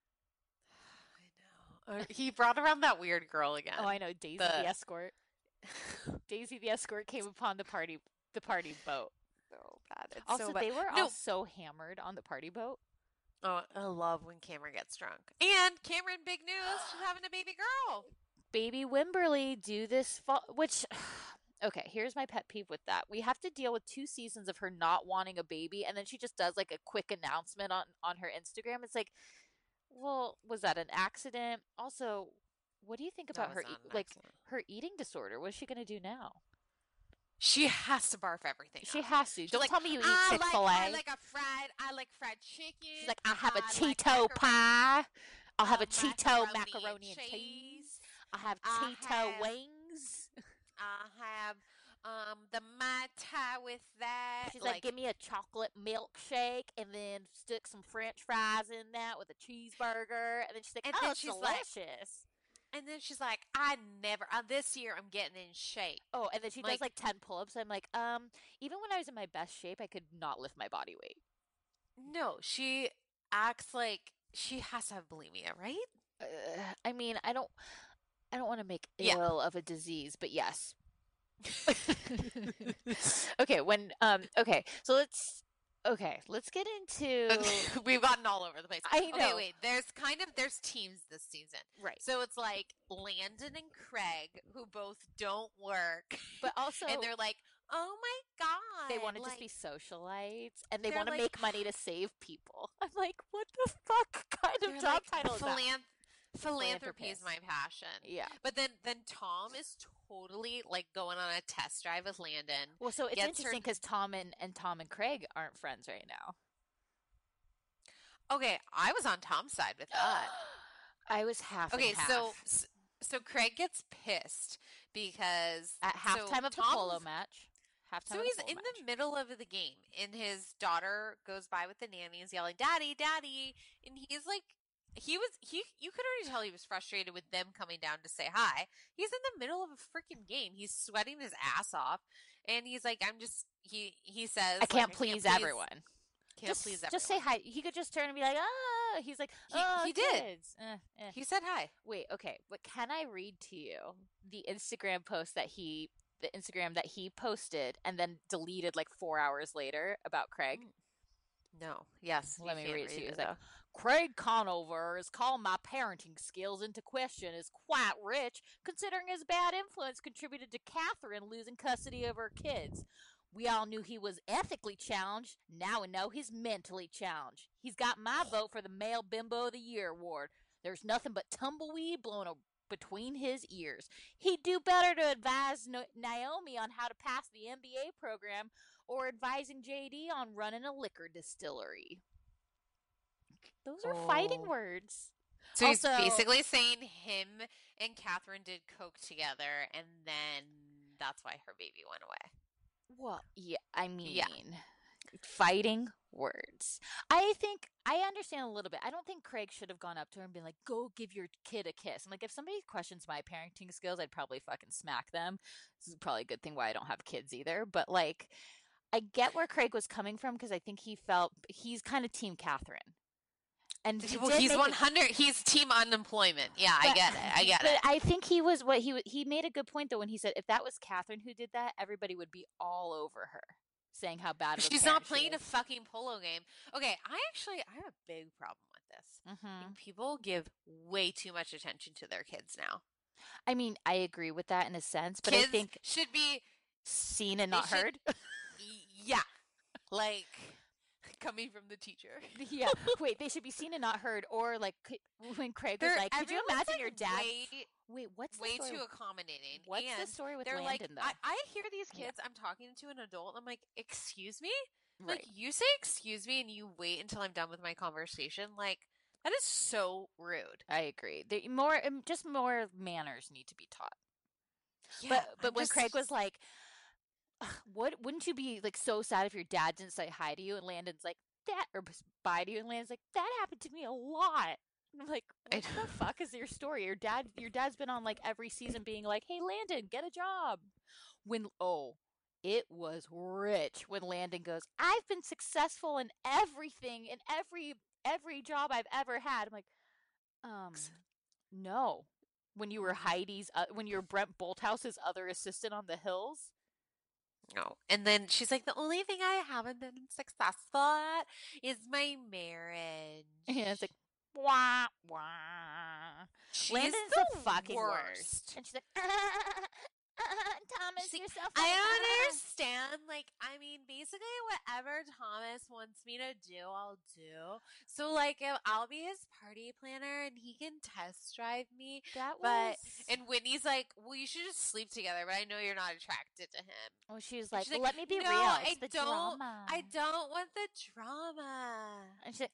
I know. Uh, he brought around that weird girl again. Oh, I know. Daisy the, the escort. Daisy the escort came upon the party the party boat. So bad. It's also, so bad. they were no. all so hammered on the party boat. Oh, I love when Cameron gets drunk. And Cameron, big news, she's having a baby girl. Baby Wimberly due this fall, which, okay, here's my pet peeve with that. We have to deal with two seasons of her not wanting a baby, and then she just does like a quick announcement on, on her Instagram. It's like, well, was that an accident? Also, what do you think about her, e- like, her eating disorder? What is she going to do now? She has to barf everything She up. has to. Don't like, tell me you eat I Chick-fil-A. Like, I like a fried, I like fried chicken. She's like, I have a I Cheeto like pie. I'll have uh, a Cheeto macaroni, macaroni and cheese. cheese. I have I Cheeto have, wings. I have um the Mai Tai with that. She's like, like, give me a chocolate milkshake and then stick some French fries in that with a cheeseburger. And then she's like, and oh, then it's she's delicious. Like, and then she's like, I never, uh, this year I'm getting in shape. Oh, and then she like, does like ten pull-ups. I'm like, um, even when I was in my best shape, I could not lift my body weight. No, she acts like she has to have bulimia, right? Uh, I mean, I don't, I don't want to make yeah. ill of a disease, but yes. okay, when, um, okay, so let's, okay, let's get into. We've gotten all over the place. I know. Okay, wait. There's kind of there's teams this season, right? So it's like Landon and Craig, who both don't work, but also, and they're like, oh my god, they want to like, just be socialites, and they want to like, make money to save people. I'm like, what the fuck kind of job like, title is that? Philanthropy is my passion. Yeah. But then then Tom is totally like going on a test drive with Landon. Well, so it's Gets interesting because her... Tom and, and Tom and Craig aren't friends right now. Okay, I was on Tom's side with that. I was half Okay, and half. so so Craig gets pissed because at halftime so of the polo match. Halftime so he's the in match. the middle of the game, and his daughter goes by with the nanny and is yelling, "Daddy, Daddy!" And he's like, he was he. You could already tell he was frustrated with them coming down to say hi. He's in the middle of a freaking game. He's sweating his ass off, and he's like, "I'm just." He he says, "I can't like, please I can't everyone." Can't just, please everyone. Just say hi. He could just turn and be like, "Ah." He's like, he, "Oh, he kids. did. Eh, eh. He said hi. Wait, okay, but can I read to you the Instagram post that he, the Instagram that he posted and then deleted like four hours later about Craig? No. Yes. Let me read it to you. It it's like, Craig Conover is calling my parenting skills into question is quite rich, considering his bad influence contributed to Catherine losing custody of her kids. We all knew he was ethically challenged. Now we know he's mentally challenged. He's got my vote for the Male Bimbo of the Year award. There's nothing but tumbleweed blowing a- between his ears. He'd do better to advise no- Naomi on how to pass the M B A program or advising J D on running a liquor distillery. Those are oh. fighting words. So also, he's basically saying him and Catherine did coke together, and then that's why her baby went away. Well, yeah, I mean, yeah. fighting words. I think, I understand a little bit. I don't think Craig should have gone up to her and been like, go give your kid a kiss. I'm like, if somebody questions my parenting skills, I'd probably fucking smack them. This is probably a good thing why I don't have kids either. But, like, I get where Craig was coming from because I think he felt, he's kind of team Catherine. And he well, he's one hundred. It, he's team unemployment. Yeah, but, I get it. I get but it. I think he was what he he made a good point though when he said if that was Catherine who did that, everybody would be all over her, saying how bad. Of a She's not she playing is. a fucking polo game. Okay, I actually I have a big problem with this. Mm-hmm. People give way too much attention to their kids now. I mean, I agree with that in a sense, but kids I think should be seen and not should, heard. Yeah, like. Coming from the teacher. Yeah. Wait, they should be seen and not heard. Or like when Craig was they're, like, could you imagine like your dad? Way, Wait, what's the way story? too accommodating. What's and the story with they're Landon like, though? I, I hear these kids, yeah. I'm talking to an adult, and I'm like, excuse me? Right. Like, you say excuse me and you wait until I'm done with my conversation. Like, That is so rude. I agree. They, more, um, just more manners need to be taught. Yeah, but but I'm when just- Craig was like, "Ugh, "What? Wouldn't you be like so sad if your dad didn't say hi to you?" And Landon's like, "That," or bye to you, and Landon's like, "That happened to me a lot." And I'm like, "What the fuck is your story? Your dad, your dad's been on like every season being like, 'Hey, Landon, get a job.'" When oh, it was rich when Landon goes, "I've been successful in everything, in every every job I've ever had." I'm like, um, no. When you were Heidi's, uh, when you were Brent Bolthouse's other assistant on The Hills. No. And then she's like, the only thing I haven't been successful at is my marriage. And it's like, wah, wah. She's Landon's the the fucking worst. worst. And she's like, Thomas, She's you're so I funny. don't understand. Like, I mean, basically, whatever Thomas wants me to do, I'll do. So, like, if I'll be his party planner and he can test drive me. That But was- and Whitney's like, well, you should just sleep together. But I know you're not attracted to him. Oh, she was And like, she's let me be no, real. It's I the don't. drama. I don't want the drama. And she's like,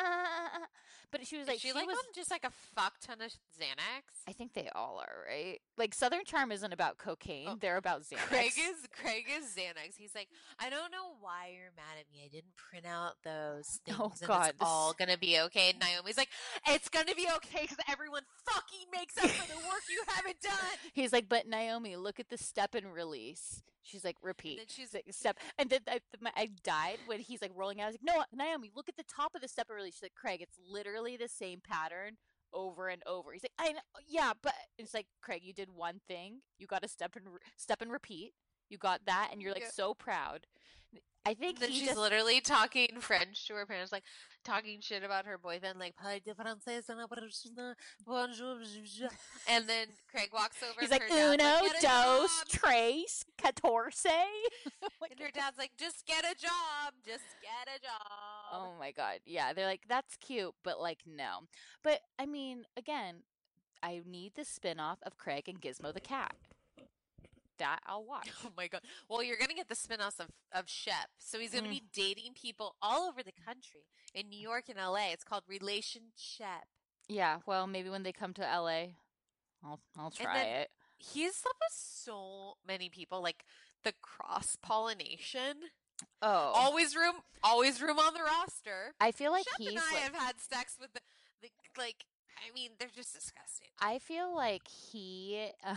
but she was Is like, she, she like was. on just like a fuck ton of Xanax. I think they all are, right? Like Southern Charm isn't about cocaine; they're about Xanax. Craig is Craig is Xanax. He's like, I don't know why you're mad at me. I didn't print out those things, Oh, and God, it's this- all gonna be okay. And Naomi's like, it's gonna be okay because everyone fucking makes up for the work you haven't done. He's like, but Naomi, look at the step and release. She's like, repeat. then she's- like, step, and then I, I died when he's like rolling out. I was like, no, Naomi, look at the top of the step and release. She's like, Craig, it's literally the same pattern over and over. He's like, I know, yeah, but it's like, Craig, you did one thing. You got to step and re- step and repeat. You got that, and you're like Yeah. so proud. I think Then he she's just, literally talking French to her parents, like talking shit about her boyfriend, like "Parle de français, ça n'a pas de- bonjour." And then Craig walks over. he's and like, her dad's uno, like, "Get a dos, job." tres, catorce. Like, And her dad's like, just get a job. Just get a job. oh my god, yeah, they're like, that's cute, but like, no. But I mean, again, I need the spin-off of Craig and Gizmo the cat. That I'll watch. Oh my god. Well, you're gonna get the spin-offs of, of Shep. So he's gonna Mm. be dating people all over the country. In New York and L A. It's called Relationship. Yeah, well, maybe when they come to L A, I'll I'll try then- it. He's slept with so many people, like the cross pollination. Oh, Always room always room on the roster. I feel like Shep he's. and I like- have had sex with the, the like I mean, they're just disgusting. I feel like he. Uh,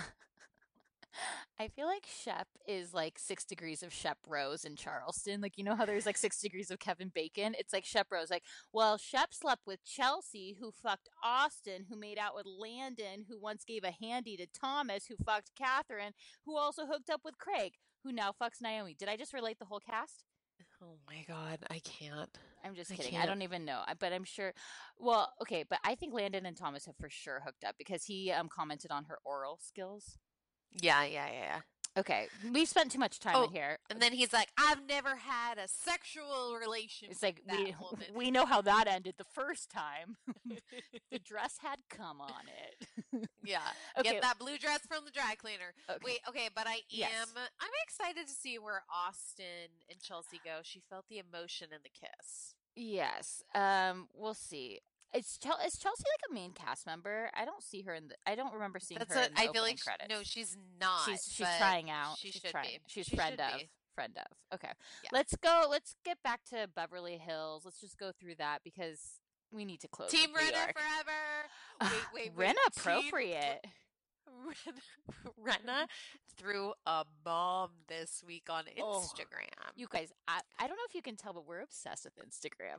I feel like Shep is like six degrees of Shep Rose in Charleston. Like, you know how there's like six degrees of Kevin Bacon? It's like Shep Rose. Like, well, Shep slept with Chelsea, who fucked Austin, who made out with Landon, who once gave a handy to Thomas, who fucked Catherine, who also hooked up with Craig, who now fucks Naomi. Did I just relate the whole cast? Oh my god, I can't. I'm just I kidding. I can't. don't even know. I- But I'm sure. Well, okay, but I think Landon and Thomas have for sure hooked up because he um commented on her oral skills. Yeah, yeah, yeah, yeah. Okay, we've spent too much time Oh, in here. And then he's like, I've never had a sexual relation It's with like that we woman. we know how that ended the first time. The dress had cum on it. Yeah. Okay. Get that blue dress from the dry cleaner. Okay. Wait, okay, but I am Yes. I'm excited to see where Austin and Chelsea go. She felt the emotion in the kiss. Yes. Um. We'll see. Is, Chel- is Chelsea like a main cast member? I don't see her in the. I don't remember seeing That's her. a, in the I feel opening like she- credits. no, she's not. she's she's but trying out. She she's should trying. be. She's She friend should of. be. Friend of. Okay. Yeah. Let's go. Let's get back to Beverly Hills. Let's just go through that because we need to close. Team with New Renna York. forever. Wait, wait, wait. Renna Team- appropriate. Renna threw a bomb this week on Oh. Instagram. You guys, I, I don't know if you can tell, but we're obsessed with Instagram.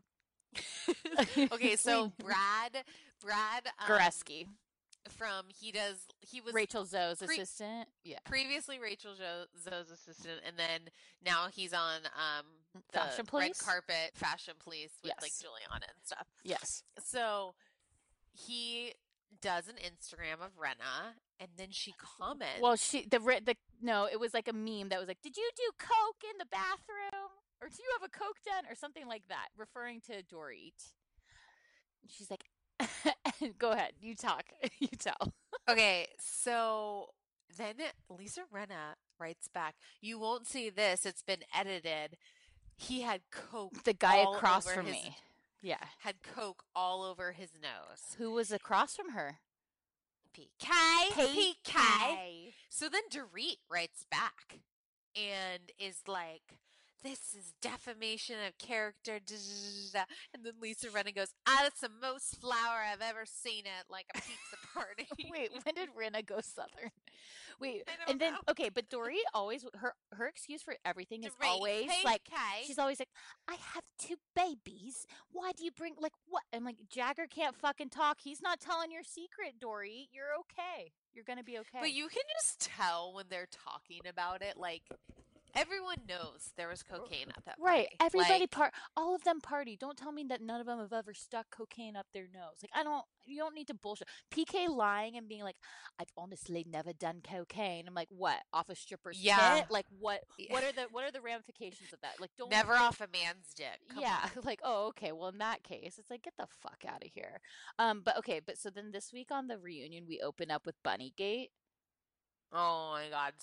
Okay, so We- Brad, Brad um, Goreski, from he does he was Rachel Zoe's pre- assistant. Yeah. previously Rachel Jo- Zoe's assistant, and then now he's on um the Fashion red Police? carpet Fashion Police with like Yes. Juliana and stuff. Yes. So he does an Instagram of Renna, and then she comments. Well, she the re- the no, it was like a meme that was like, "Did you do coke in the bathroom, or do you have a coke den, or something like that?" Referring to Dorit. She's like, "Go ahead, you talk, you tell." Okay, so then Lisa Renna writes back, "You won't see this. It's been edited. He had coke. The guy all across over from his- me. Yeah. had Coke all over his nose. Who was across from her? P K. P K. So then Dorit writes back and is like, this is defamation of character. Da, da, da, da. And then Lisa Rinna goes, ah, that's the most flour I've ever seen at like a pizza party. Wait, when did Rinna go Southern? Wait, I don't and then know. okay, but Dory always her her excuse for everything is Dorit, always P K. like she's always like, I have two babies. Why do you bring like what? I'm like, Jagger can't fucking talk. He's not telling your secret, Dory. You're okay. You're gonna be okay. But you can just tell when they're talking about it, like everyone knows there was cocaine at that Right. party. Everybody Like, part all of them party. Don't tell me that none of them have ever stuck cocaine up their nose. Like I don't you don't need to bullshit. P K lying and being like, I've honestly never done cocaine. I'm like, what? Off a stripper's Yeah. tit? Like what Yeah. what are the what are the ramifications of that? Like don't never off a man's dick. Come yeah, on. like oh okay, well in that case, it's like get the fuck out of here. Um, but okay, but so then this week on the reunion we open up with Bunnygate. Oh my god,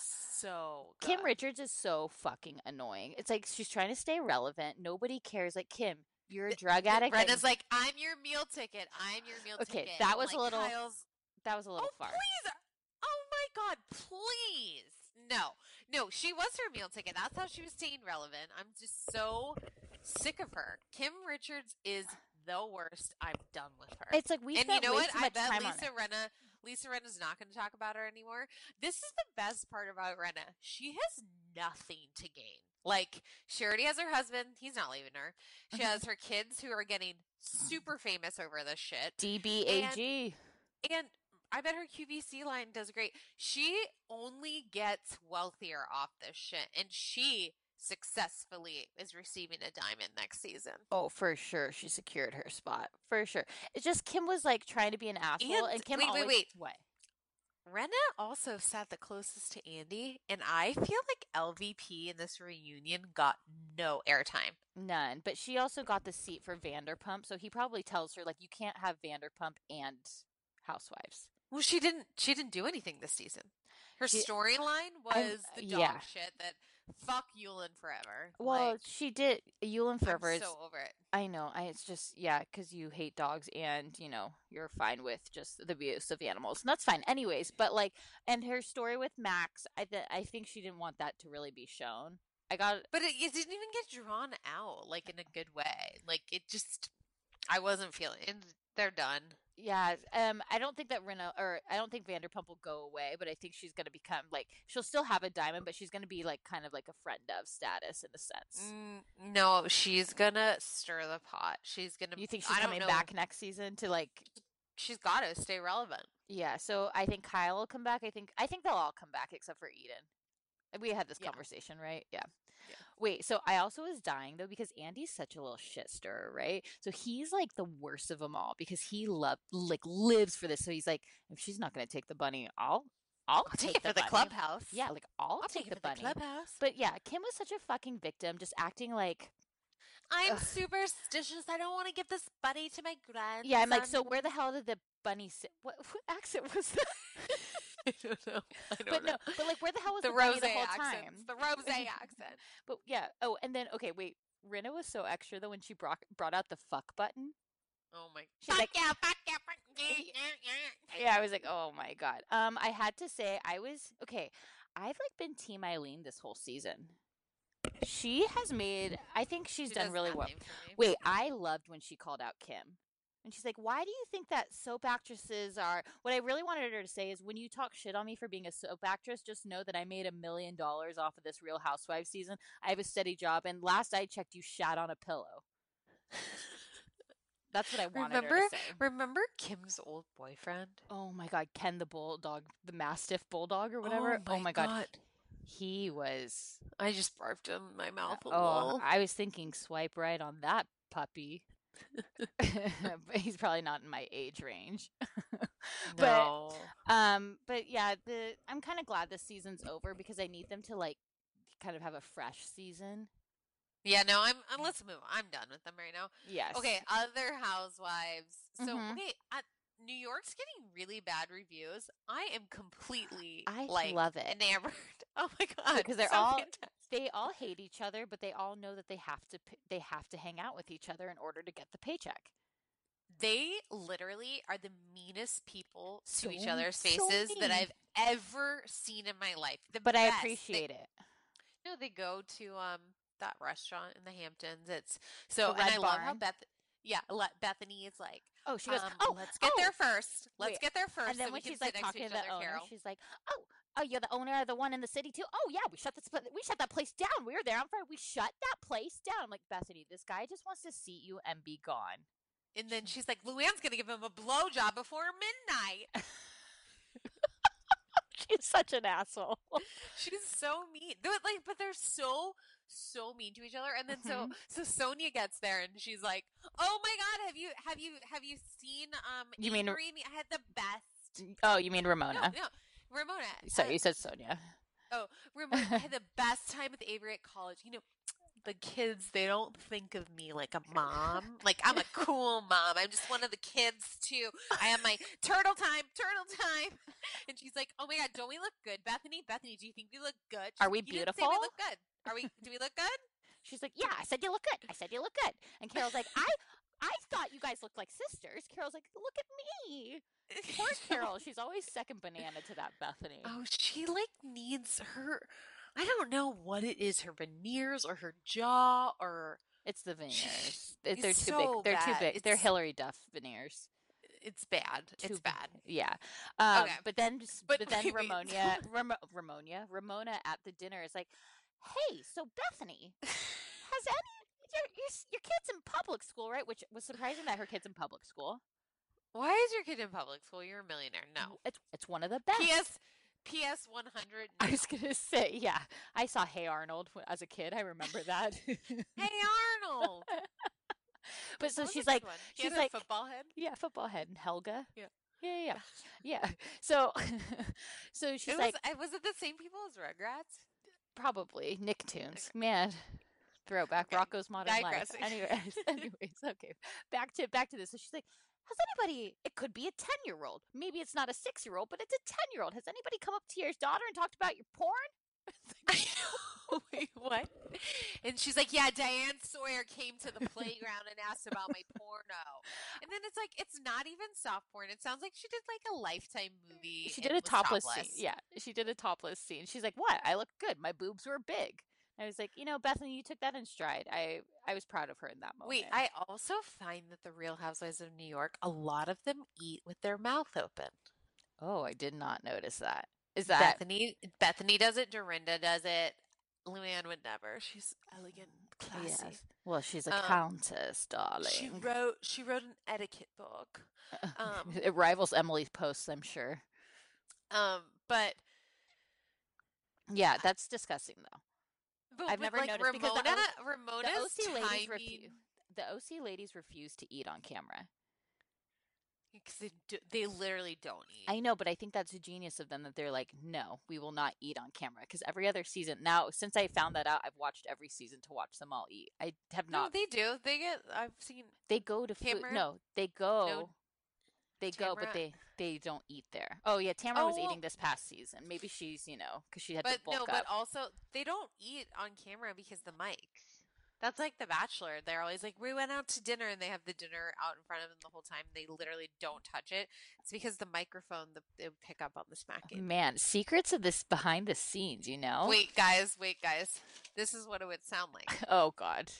so good. Kim Richards is so fucking annoying. It's like she's trying to stay relevant. Nobody cares. Like Kim, you're a drug addict. that- Brenda's like, I'm your meal ticket. I'm your meal Okay, ticket. that I'm was a like, little- Kyle's, that was a little oh, far. please. Oh my god, please. No, no, she was her meal ticket. That's how she was staying relevant. I'm just so sick of her. Kim Richards is the worst. I'm done with her. It's like we and you spent know way what? too I much bet time on Lisa it. Rinna, Lisa Rinna's not going to talk about her anymore. This is the best part about Rinna. She has nothing to gain. Like, she already has her husband. He's not leaving her. She has her kids who are getting super famous over this shit. D B A G. And I bet her Q V C line does great. She only gets wealthier off this shit. And she successfully is receiving a diamond next season. Oh, for sure, she secured her spot for sure. It's just Kim was like trying to be an asshole, and, And- Kim wait, wait, always wait. what? Renna also sat the closest to Andy, and I feel like L V P in this reunion got no airtime. None, but she also got the seat for Vanderpump, so he probably tells her like you can't have Vanderpump and Housewives. Well, she didn't. She didn't do anything this season. Her She- storyline I'm- was the dog yeah. shit that fuck Yulin forever. Well, Like, she did. Yulin Forever. I'm is- so over it. I know. I, it's just yeah, because you hate dogs and you know you're fine with just the abuse of animals, and that's fine. Anyways, but like, and her story with Max, I th- I think she didn't want that to really be shown. I got But it, it didn't even get drawn out like in a good way. Like it just, I wasn't feeling. And they're done. yeah. Um, I don't think that Rinna or I don't think Vanderpump will go away, but I think she's gonna become like she'll still have a diamond, but she's gonna be like kind of like a friend of status in a sense. Mm, no, she's gonna stir the pot. She's gonna. You think I she's don't coming know. back next season to like She's got to stay relevant. yeah, so I think Kyle will come back. I think I think they'll all come back except for Eden. We had this Yeah. conversation, right? Yeah. Yeah. Wait, so I also was dying though because Andy's such a little shit stirrer, right? So he's like the worst of them all because he love like lives for this. So he's like, if she's not going to take the bunny, I'll I'll, I'll take it for the bunny. clubhouse. Yeah, like I'll, I'll take, take the it for bunny. the clubhouse. But yeah, Kim was such a fucking victim, just acting like I'm Ugh. superstitious. I don't want to give this bunny to my grandson. yeah. I'm like, so where the hell did the bunny sit? What, what accent was that? I don't know. I don't But know. no, but like, where the hell was the the, bunny rose the whole accent. time? The rose accent. But yeah. Oh, and then okay, wait. Rinna was so extra though when she brought brought out the fuck button. Oh my. She's Fuck like- yeah, fuck yeah, fuck yeah. Yeah, I was like, oh my god. Um, I had to say, I was okay. I've like been Team Eileen this whole season. She has made. I think she's She done does really well. nothing for me. Wait, I loved when she called out Kim. And she's like, why do you think that soap actresses are. What I really wanted her to say is, when you talk shit on me for being a soap actress, just know that I made a million dollars off of this Real Housewives season. I have a steady job. And last I checked, you shat on a pillow. That's what I wanted Remember, her to say. remember Kim's old boyfriend? Oh my god, Ken the bulldog, the Mastiff bulldog or whatever. Oh my, god. He was. I just barfed in my mouth a Oh, little. I was thinking swipe right on that puppy. But he's probably not in my age range. No. But um, but yeah, the I'm kind of glad this season's over because I need them to like kind of have a fresh season. Yeah, no, I'm. Uh, let's move. I'm done with them right now. Yes. Okay, other housewives. So, Mhm. okay, uh, New York's getting really bad reviews. I am completely I like love it. enamored. Oh my god, Because they're so all fantastic. They all hate each other, but they all know that they have to p- they have to hang out with each other in order to get the paycheck. They literally are the meanest people to So each other's so faces that mean. I've ever seen in my life. The But I best. appreciate they, it. No, they go to um that restaurant in the Hamptons. It's so, The and Red I love how Barn. Beth. Yeah, le- Bethany is like, Oh, she goes, um, "Oh, let's get oh, there first. Let's wait." get there first, And then so we when can she's sit like next to talking each to the other, owner, Carol. she's like, "Oh, oh, you're the owner of the one in the city too? Oh yeah, we shut this pla- we shut that place down. We were there on Friday. We shut that place down." I'm like, Bethany, this guy just wants to see you and be gone. And then she's like, Luann's gonna give him a blowjob before midnight. She's such an asshole. She's so mean. They're like, but they're so so mean to each other. And then so Mhm. so Sonia gets there and she's like, "Oh my god, have you have you have you seen um You mean- Avery? I had the best." Oh, you mean No, Ramona? no, Ramona. Sorry, uh, you said Sonia. Oh, Ramona. I had the best time with Avery at college. You know, the kids, they don't think of me like a mom. Like, I'm a cool mom. I'm just one of the kids, too. I have my turtle time, turtle time. And she's like, oh my God, don't we look good, Bethany? Bethany, do you think we look good? Are we You didn't say beautiful? we look good. Are we, do we look good? She's like, "Yeah, I said you look good. I said you look good." And Carol's like, "I I thought you guys looked like sisters." Carol's like, "Look at me." Poor Carol. She's always second banana to that Bethany. Oh, she like needs her, I don't know what it is, her veneers or her jaw or. It's the veneers. It's They're too so big. They're too bad. big. They're It's- Hillary Duff veneers. It's bad. Too It's b- bad. Yeah. Um, Okay. But then, just- But but, then wait, wait. Ramona, Ramo, Ramona, Ramona at the dinner is like, "Hey, so Bethany, has any your, your s- your kid's in public school, right?" Which was surprising that her kid's in public school. Why is your kid in public school? You're a millionaire. No. It's it's one of the best. P S. P S. one hundred. I was gonna say, yeah. I saw Hey Arnold when- as a kid. I remember that. Hey Arnold. But so That was a she's good like, one. He had she's a like, football head. yeah, football head and Helga. Yeah. Yeah, yeah, yeah. yeah. So, so she's It was, like, I- was it the same people as Rugrats? probably Nicktoons. Man, throwback. Okay, Rocco's Modern digressing. Life. Anyways, anyways, okay. Back to back to this. So she's like, has anybody? It could be a ten-year-old. Maybe it's not a six-year-old, but it's a ten-year-old. Has anybody come up to your daughter and talked about your porn? I know. Wait, what? And she's like, yeah, Diane Sawyer came to the playground and asked about my porno. And then it's like, it's not even soft porn. It sounds like she did like a Lifetime movie. She and did a was topless, topless. scene. Yeah, she did a topless scene. She's like, "What? I look good. My boobs were big." I was like, "You know, Bethany, you took that in stride. I I was proud of her in that moment." Wait, I also find that the Real Housewives of New York, a lot of them eat with their mouth open. oh, I did not notice that. Is that Bethany Bethany does it, Dorinda does it. Luann would never. She's elegant, classy. Yes. Well, she's a Um, countess, darling. She wrote she wrote an etiquette book. Um, it rivals Emily's posts, I'm sure. um, but Yeah, that's disgusting, though. but I've with, never like, noticed because Ramona, the, O- Ramona's the O C ladies timing, refuse. The O C ladies refuse to eat on camera. because they do, they literally don't eat. I know, but I think that's a genius of them that they're like, no, we will not eat on camera. Because every other season now, since I found that out, I've watched every season to watch them all eat. I have no, not. they do. They get. I've seen. They go to food. Tamara? No, they go. They go, Tamara? but they they don't eat there. Oh yeah, Tamara Oh, was well- eating this past season. Maybe she's you know because she had But to bulk no, up. but also they don't eat on camera because the mics. That's like The Bachelor. They're always like, we went out to dinner, and they have the dinner out in front of them the whole time. They literally don't touch it. It's because the microphone, the, they would pick up on the smacking. Man, secrets of this behind the scenes, you know. Wait, guys, wait, guys. This is what it would sound like. Oh God.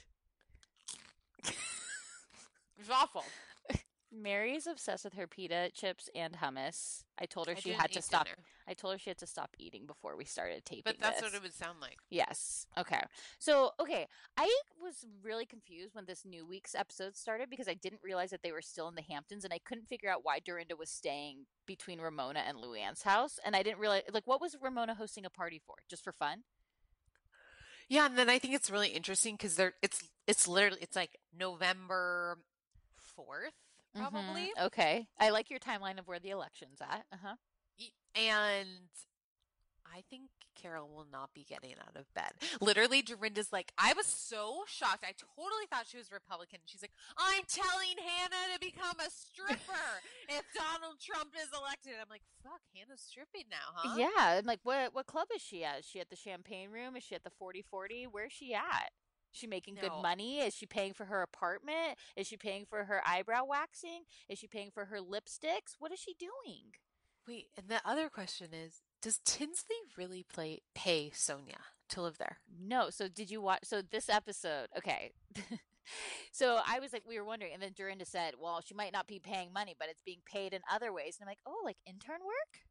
It's awful. Mary is obsessed with her pita chips and hummus. I told her I she didn't had to eat stop. dinner. I told her she had to stop eating before we started taping. But that's this. what it would sound like. Yes. Okay. So, okay. I was really confused when this new week's episode started because I didn't realize that they were still in the Hamptons and I couldn't figure out why Dorinda was staying between Ramona and Luann's house. And I didn't realize, like, what was Ramona hosting a party for? Just for fun? Yeah, and then I think it's really interesting because they're it's it's literally it's like November fourth, probably. Mhm. Okay. I like your timeline of where the election's at. Uh huh. Y- And I think Carol will not be getting out of bed. Literally, Dorinda's like, I was so shocked. I totally thought she was Republican. She's like, I'm telling Hannah to become a stripper if Donald Trump is elected. I'm like, fuck, Hannah's stripping now, huh? Yeah, I'm like, what what club is she at? Is she at the Champagne Room? Is she at the forty forty? Where's she at? Is she making No. good money? Is she paying for her apartment? Is she paying for her eyebrow waxing? Is she paying for her lipsticks? What is she doing? Wait, and the other question is, does Tinsley really play pay Sonia to live there? No. So did you watch? So this episode, okay. So I was like, we were wondering, and then Dorinda said, well, she might not be paying money, but it's being paid in other ways. And I'm like, oh, like intern work?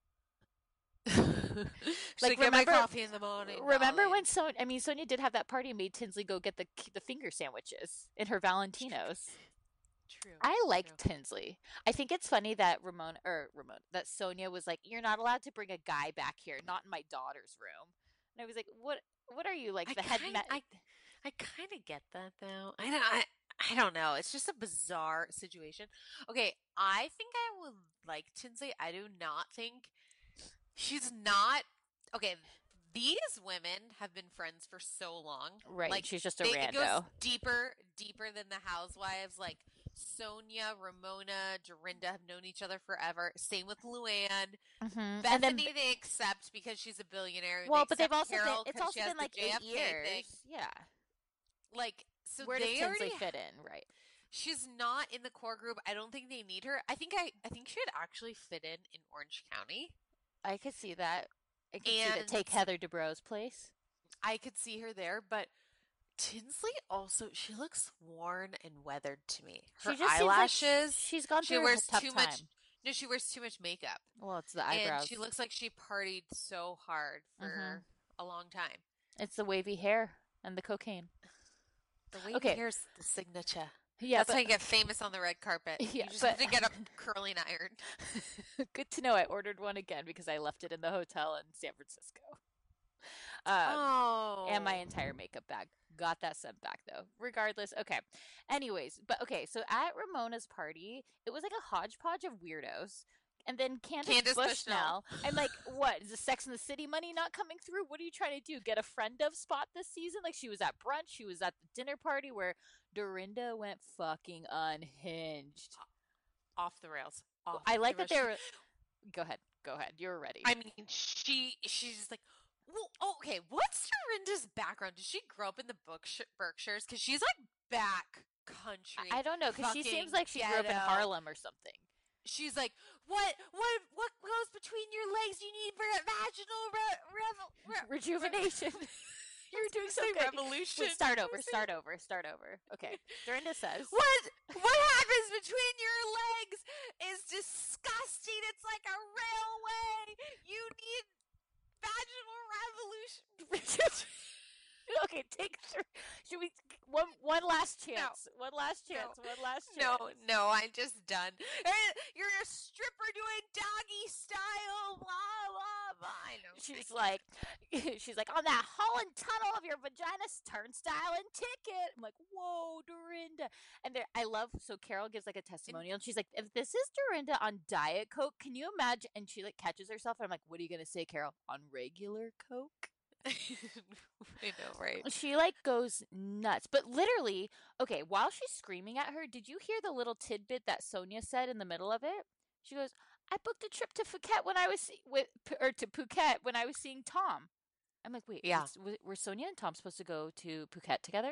Like, get my coffee in the morning. Remember darling. when Sonia, I mean, Sonia did have that party and made Tinsley go get the the finger sandwiches in her Valentinos. True. I like true. Tinsley. I think it's funny that Ramon or Ramon that Sonia was like, "You're not allowed to bring a guy back here, not in my daughter's room." And I was like, "What? What are you like I the head?" kind, ma- I, I kind of get that though. I don't. I, I don't know. It's just a bizarre situation. Okay, I think I would like Tinsley. I do not think she's not. Okay, these women have been friends for so long. Right, Like she's just a they, it goes rando. deeper, deeper than the housewives. Like Sonia, Ramona, Dorinda have known each other forever. Same with Luann. Mhm. Bethany And then, they accept because she's a billionaire. well, They but they've accept also Carol been. It's 'cause also she has been the like J eight F K years. thing. Yeah. Like, so Where does they Tinsley already fit in? Right. She's not in the core group. I don't think they need her. I think I, I think she'd actually fit in in Orange County. I could see that. I could see that. And- Take Heather Dubrow's place. I could see her there, but Tinsley also she looks worn and weathered to me. Her She just seems like eyelashes. she's gone she through wears a tough too time. much. No, she wears too much makeup, Well, it's the eyebrows. and she looks like she partied so hard for Mhm. a long time. It's the wavy hair and the cocaine. The way Okay. here's the signature. Yeah, That's but how you get famous on the red carpet. Yeah, you just but- have to get a curling iron. good to know. I ordered one again because I left it in the hotel in San Francisco. Um, oh, and my entire makeup bag. Got that sent back though. Regardless, okay. Anyways, but okay, so at Ramona's party, it was like a hodgepodge of weirdos. And then Candace, Candace Bushnell. Bushnell. I'm like, what? Is the Sex and the City money not coming through? What are you trying to do? Get a friend of spot this season? Like she was at brunch, she was at the dinner party where Dorinda went fucking unhinged. off the rails. Off I like the that they rails. were. Go ahead, go ahead. You're ready. I mean, she she's just like, well, oh, okay. What's Dorinda's background? Did she grow up in the Berkshire, Berkshires? Because she's like back country. I don't know because she seems fucking like she grew up in ghetto. Harlem or something. She's like, what, what, what goes between your legs? You need for vaginal re- revel- re- Rejuvenation. You're doing so say good. revolution. Wait, start I over. was saying- Start over. Start over. Okay. Dorinda says. What what happens between your legs is disgusting. It's like a railway. You need vaginal revolution. Okay, take three. Should we one one last chance? One last chance. One last chance. No, no, I'm just done. Eh, You're a stripper doing doggy style. Blah blah blah. I know. She's like, she's like on that Holland tunnel of your vagina's turnstile and ticket. I'm like, whoa, Dorinda. And there, I love. So Carol gives like a testimonial, and she's like, if this is Dorinda on Diet Coke, can you imagine? And she like catches herself, and I'm like, what are you gonna say, Carol? On regular Coke? I know, right? She like goes nuts. But literally, okay, while she's screaming at her, did you hear the little tidbit that Sonia said in the middle of it? She goes, "I booked a trip to Phuket when I was see- with or to Phuket when I was seeing Tom." I'm like, wait, Yeah. was, was, were Sonia and Tom supposed to go to Phuket together?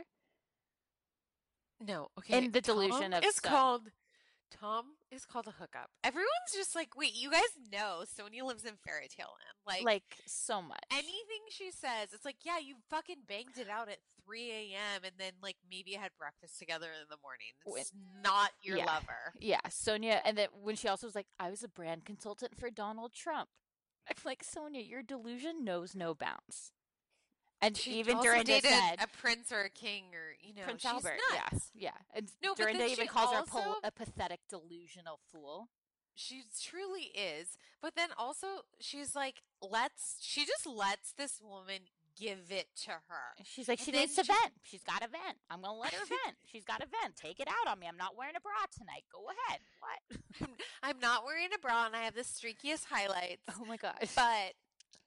No, okay. In the delusion Tom of is some- called Tom is called a hookup. Everyone's just like, wait, you guys know Sonia lives in fairy tale land. Like, Like so much. anything she says, it's like, yeah, you fucking banged it out at three a.m. and then like maybe had breakfast together in the morning. It's not your Yeah. lover. Yeah, Sonia, and then when she also was like, I was a brand consultant for Donald Trump. I'm like, Sonia, your delusion knows no bounds. And She even also Dorinda dated said, a prince or a king or you know, Prince she's Albert, nuts. yeah, yeah. And No, but Dorinda then even she calls her pol- also- a pathetic, delusional fool. She truly is. But then also she's like, let's she just lets this woman give it to her. She's like, And she then needs to she- vent. She's got to vent. I'm gonna let her vent. She's got to vent. Take it out on me. I'm not wearing a bra tonight. Go ahead. What? I'm not wearing a bra and I have the streakiest highlights. Oh my gosh. But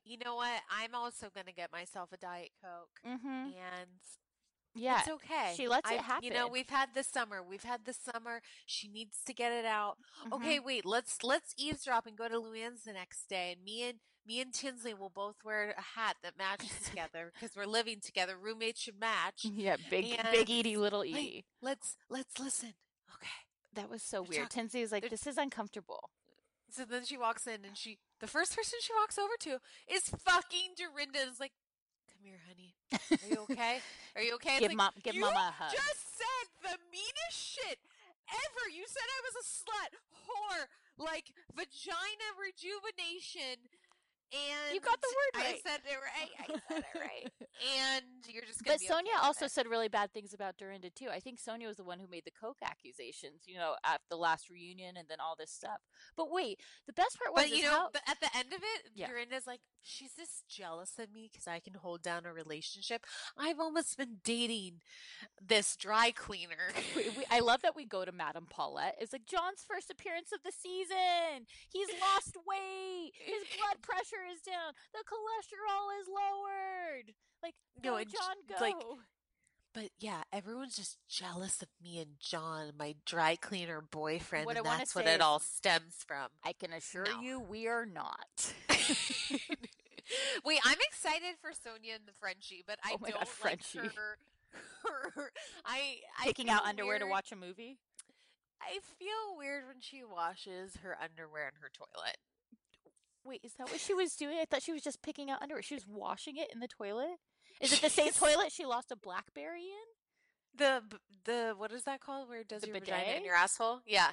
you know what? I'm also gonna get myself a Diet Coke, Mm-hmm. and Yeah, it's okay. she lets it I've, happen. you know, we've had this summer. We've had this summer. She needs to get it out. Mhm. Okay, wait. Let's let's eavesdrop and go to Luann's the next day, and me and me and Tinsley will both wear a hat that matches together because we're living together. Roommates should match. Yeah, big And big Edie, little Edie. Wait, let's let's listen. Okay. That was so They're weird. talk- Tinsley was like, they're- "This is uncomfortable." So then she walks in, and she the first person she walks over to is fucking Dorinda. And is like, "Come here, honey. Are you okay? Are you okay?" It's Give like, mom, give you mama a hug. just said the meanest shit ever. You said I was a slut, whore, like vagina rejuvenation, and You got the word I right. said it right. I said it right. And you're just gonna But be Sonia okay with also it. said really bad things about Dorinda too. I think Sonia was the one who made the coke accusations, you know, at the last reunion and then all this stuff. But wait, the best part was But you is know, how, but at the end of it, Yeah. Dorinda's like, she's just jealous of me because I can hold down a relationship. I've almost been dating this dry cleaner. we, we, I love that we go to Madame Paulette. It's like John's first appearance of the season. He's lost weight. His blood pressure is down. The cholesterol is lowered. Like, No, go, and John, j- go. like, But yeah, everyone's just jealous of me and John, my dry cleaner boyfriend, What I and wanna that's what say it is- all stems from. I can assure No. you, we are not. Wait, I'm excited for Sonia and the Frenchie, but I Oh my don't God, like Frenchie. her. her I I Picking feel out underwear to weird- watch a movie. I feel weird when she washes her underwear in her toilet. Wait, is that what she was doing? I thought she was just picking out underwear. She was washing it in the toilet. Is it the same Yes. toilet she lost a BlackBerry in? The b- the what is that called? Where it does The your vagina bidet? in your asshole? Yeah.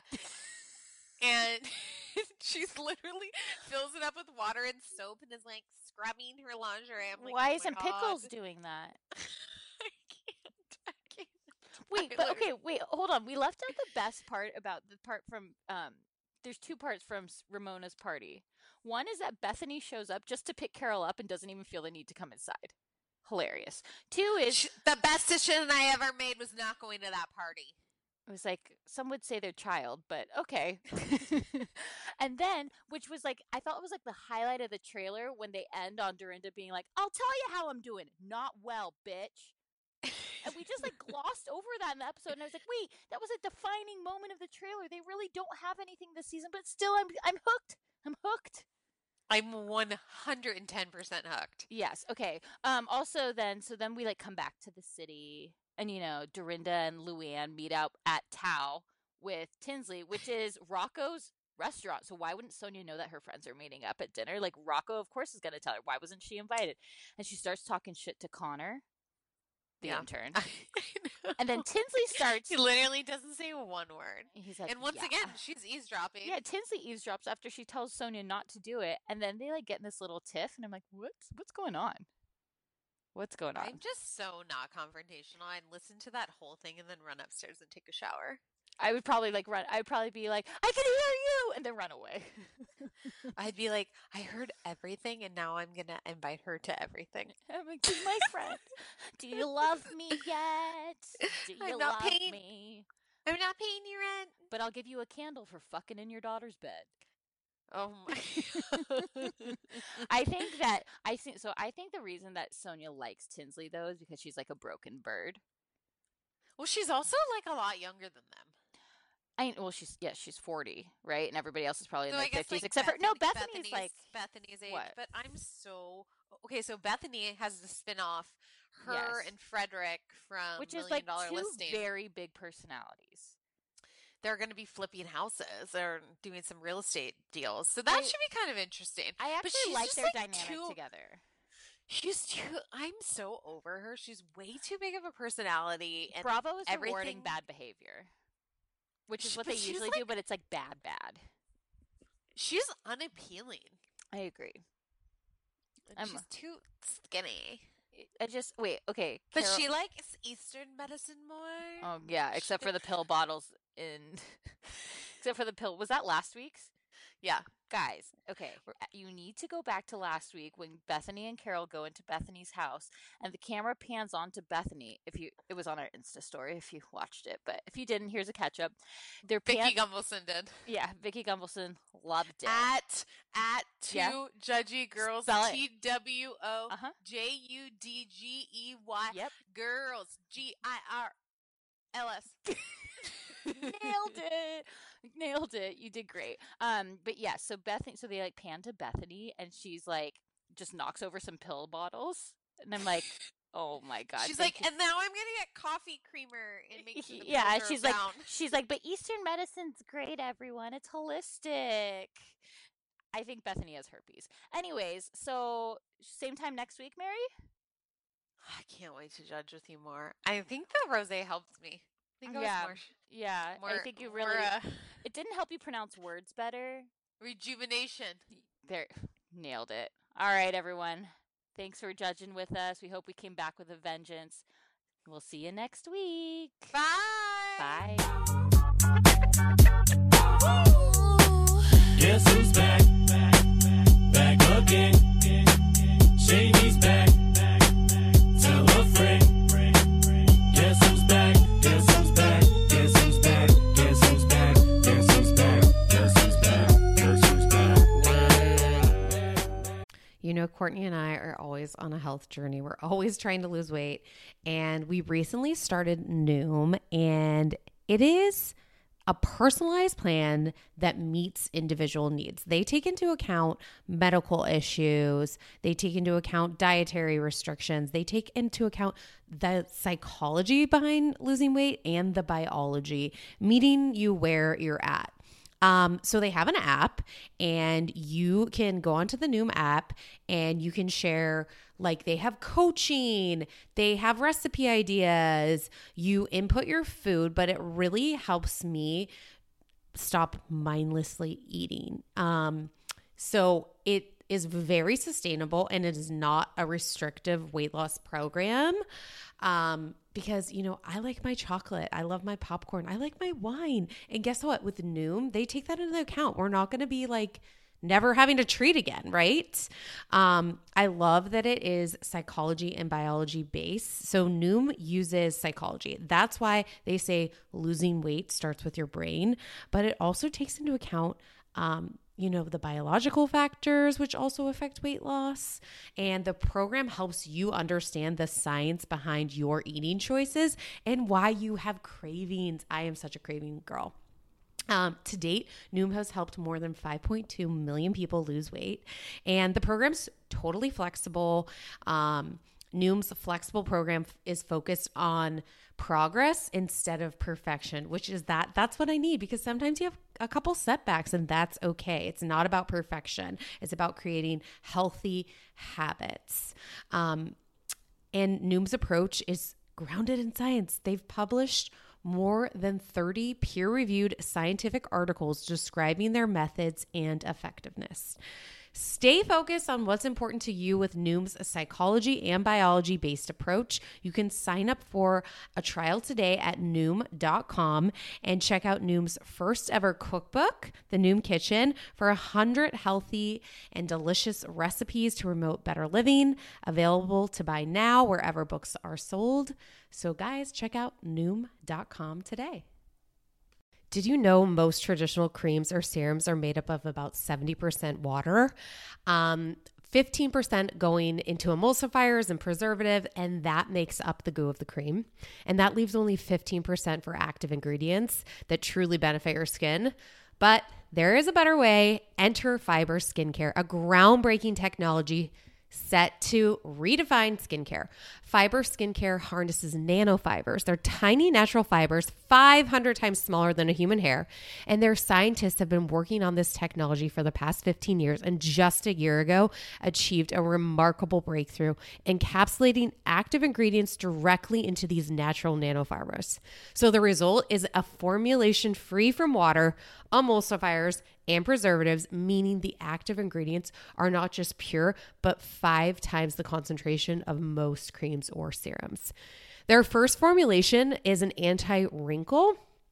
And she's literally fills it up with water and soap and is like scrubbing her lingerie. I'm like, Why oh my isn't Pickles God. doing that? I can't. I can't. Wait, but Tyler. okay, wait, hold on. We left out the best part about the part from um there's two parts from S- Ramona's party. One is that Bethany shows up just to pick Carol up and doesn't even feel the need to come inside. Hilarious. Two is Sh- the best decision I ever made was not going to that party. it was like some would say their child, but okay. And then, which was like I thought it was like the highlight of the trailer when they end on Dorinda being like, "I'll tell you how I'm doing. Not well, bitch." And we just like glossed over that in the episode, and I was like, "Wait, that was a defining moment of the trailer. They really don't have anything this season, but still, I'm I'm hooked. I'm hooked." I'm one hundred ten percent hooked. Yes. Okay. Um. Also, then, so then we like come back to the city, and you know, Dorinda and Luann meet up at Tao with Tinsley, which is Rocco's restaurant. So why wouldn't Sonia know that her friends are meeting up at dinner? Like Rocco, of course, is going to tell her. Why wasn't she invited? And she starts talking shit to Connor, the Yeah. intern, I know. and then Tinsley starts. He literally doesn't say one word. He's like, And once "Yeah." again, she's eavesdropping. Yeah, Tinsley eavesdrops after she tells Sonia not to do it, and then they like get in this little tiff, and I'm like, what's what's going on? What's going on? I'm just so not confrontational. I'd listen to that whole thing and then run upstairs and take a shower. I would probably like run. I would probably be like, I can hear you, and then run away. I'd be like, I heard everything, and now I'm gonna invite her to everything. I'm like, "Be my friend. Do you love me yet? Do you I'm not love paying- me? I'm not paying you rent. But I'll give you a candle for fucking in your daughter's bed." Oh my! I think that I think so. I think the reason that Sonia likes Tinsley though is because she's like a broken bird. Well, she's also like a lot younger than them. I well, she's yeah, she's forty, right? And everybody else is probably So in I their guess fifties, like except for no, Bethany- Bethany's, like Bethany's age. what? But I'm so okay. So Bethany has the spin off. Her Yes. and Frederick from which Million is like Dollar two Listing. very big personalities. They're going to be flipping houses. They're doing some real estate deals. So that I- should be kind of interesting. I But actually she's like just, their like, dynamic too- together. She's too. I'm so over her. She's way too big of a personality. And Bravo is rewarding everything- bad behavior, which is She- what but they she's, usually like- do, but it's like bad, bad. She's unappealing. I agree. And I'm- she's too skinny. I just wait. Okay, But Carol- she likes Eastern medicine more. Oh yeah, except for the pill bottles in. Except for the pill. Was that last week's? Yeah. Guys, okay, you need to go back to last week when Bethany and Carol go into Bethany's house and the camera pans on to Bethany. If you, it was on our Insta story if you watched it, but if you didn't, here's a catch up. They're pan- Vicky Gumbelson did. Yeah, Vicky Gumbelson loved it. At at two Yeah. judgy girls, Spell it. T W O Uh-huh. J U D G E Y. Yep. Girls, G I R L S. Nailed it. Nailed it. You did great. Um, but yeah, so Bethany, so they like pan to Bethany and she's like, just knocks over some pill bottles. And I'm like, oh my God. She's thank like, you. and now I'm gonna get coffee creamer and make sure the Yeah, pills are she's like, down. she's like, but Eastern medicine's great, everyone. It's holistic. I think Bethany has herpes. Anyways, so same time next week, Mary? I can't wait to judge with you more. I think the rosé helped me. I think it Yeah. was more, Yeah, more I think you more, really, uh, it didn't help you pronounce words better. rejuvenation. There, nailed it. All right, everyone. Thanks for judging with us. We hope we came back with a vengeance. We'll see you next week. Bye. Bye. Guess who's back? Back again. Shady's back. Tell a friend. Guess who's back? Guess who's back? Guess who's back? Guess who's back? Guess who's back? Guess who's back? Guess who's back? You know, Courtney and I are always on a health journey. We're always trying to lose weight. And we recently started Noom, and it is a personalized plan that meets individual needs. They take into account medical issues. They take into account dietary restrictions. They take into account the psychology behind losing weight and the biology, meeting you where you're at. Um, so they have an app, and you can go onto the Noom app and you can share, like, they have coaching, they have recipe ideas, you input your food, but it really helps me stop mindlessly eating. Um, so it is very sustainable, and it is not a restrictive weight loss program. Um, because, you know, I like my chocolate. I love my popcorn. I like my wine. And guess what? With Noom, they take that into account. We're not going to be like never having to treat again, right? Um, I love that it is psychology and biology based. So Noom uses psychology. That's why they say losing weight starts with your brain, but it also takes into account, um, you know, the biological factors, which also affect weight loss. And the program helps you understand the science behind your eating choices and why you have cravings. I am such a craving girl. Um, to date, Noom has helped more than five point two million people lose weight. And the program's totally flexible. Um, Noom's flexible program is focused on progress instead of perfection, which is that that's what I need, because sometimes you have a couple setbacks and that's okay. It's not about perfection. It's about creating healthy habits. Um, and Noom's approach is grounded in science. They've published more than thirty peer-reviewed scientific articles describing their methods and effectiveness. Stay focused on what's important to you with Noom's psychology and biology-based approach. You can sign up for a trial today at Noom dot com and check out Noom's first ever cookbook, The Noom Kitchen, for one hundred healthy and delicious recipes to promote better living, available to buy now wherever books are sold. So guys, check out Noom dot com today. Did you know most traditional creams or serums are made up of about seventy percent water? Um, fifteen percent going into emulsifiers and preservative, and that makes up the goo of the cream. And that leaves only fifteen percent for active ingredients that truly benefit your skin. But there is a better way. Enter Fiber Skincare, a groundbreaking technology set to redefine skincare. Fiber Skincare harnesses nanofibers. They're tiny natural fibers, five hundred times smaller than a human hair. And their scientists have been working on this technology for the past fifteen years, and just a year ago achieved a remarkable breakthrough, encapsulating active ingredients directly into these natural nanofibers. So the result is a formulation free from water, emulsifiers, and preservatives, meaning the active ingredients are not just pure, but five times the concentration of most creams or serums. Their first formulation is an anti-wrinkle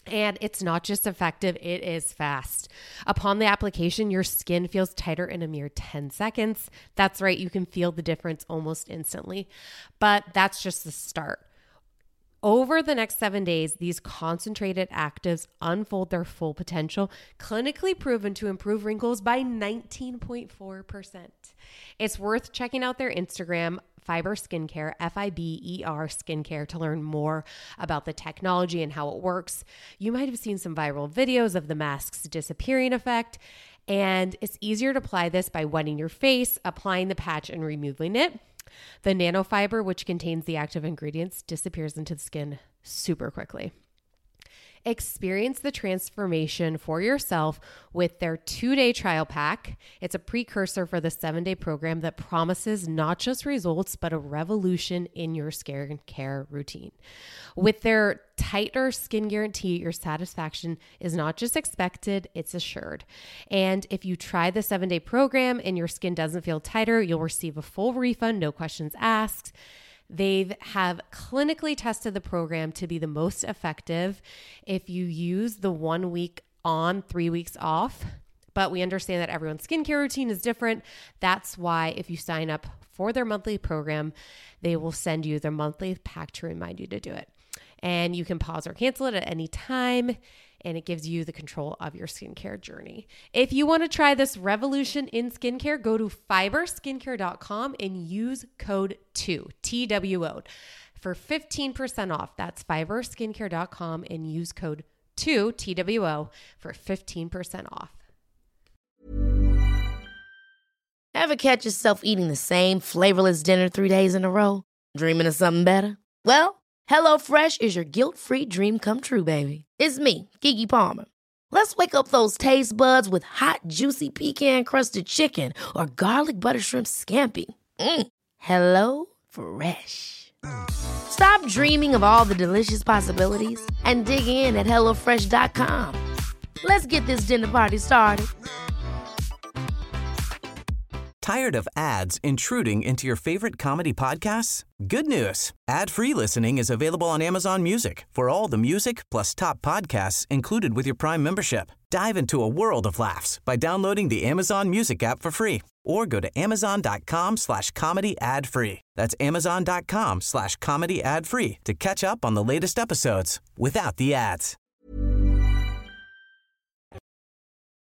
And it's not just effective, it is fast. Upon the application, your skin feels tighter in a mere ten seconds. That's right, you can feel the difference almost instantly. But that's just the start. Over the next seven days, these concentrated actives unfold their full potential, clinically proven to improve wrinkles by nineteen point four percent. It's worth checking out their Instagram, Fiber Skincare, F I B E R Skincare, to learn more about the technology and how it works. You might have seen some viral videos of the mask's disappearing effect, and it's easier to apply this by wetting your face, applying the patch, and removing it. The nanofiber, which contains the active ingredients, disappears into the skin super quickly. Experience the transformation for yourself with their two-day trial pack. It's a precursor for the seven-day program that promises not just results, but a revolution in your skincare routine. With their tighter skin guarantee, your satisfaction is not just expected, it's assured. And if you try the seven-day program and your skin doesn't feel tighter, you'll receive a full refund, no questions asked. They have clinically tested the program to be the most effective if you use the one week on, three weeks off. But we understand that everyone's skincare routine is different. That's why if you sign up for their monthly program, they will send you their monthly pack to remind you to do it. And you can pause or cancel it at any time, and it gives you the control of your skincare journey. If you want to try this revolution in skincare, go to fiber skincare dot com and use code two, T W O, for fifteen percent off. That's fiber skincare dot com and use code two, T W O, for fifteen percent off. Ever catch yourself eating the same flavorless dinner three days in a row? Dreaming of something better? Well, HelloFresh is your guilt-free dream come true, baby. It's me, Keke Palmer. Let's wake up those taste buds with hot, juicy pecan-crusted chicken or garlic butter shrimp scampi. Mm. Hello Fresh. Stop dreaming of all the delicious possibilities and dig in at hello fresh dot com. Let's get this dinner party started. Tired of ads intruding into your favorite comedy podcasts? Good news. Ad-free listening is available on Amazon Music for all the music plus top podcasts included with your Prime membership. Dive into a world of laughs by downloading the Amazon Music app for free or go to amazon.com slash comedy ad free. That's amazon.com slash comedy ad free to catch up on the latest episodes without the ads.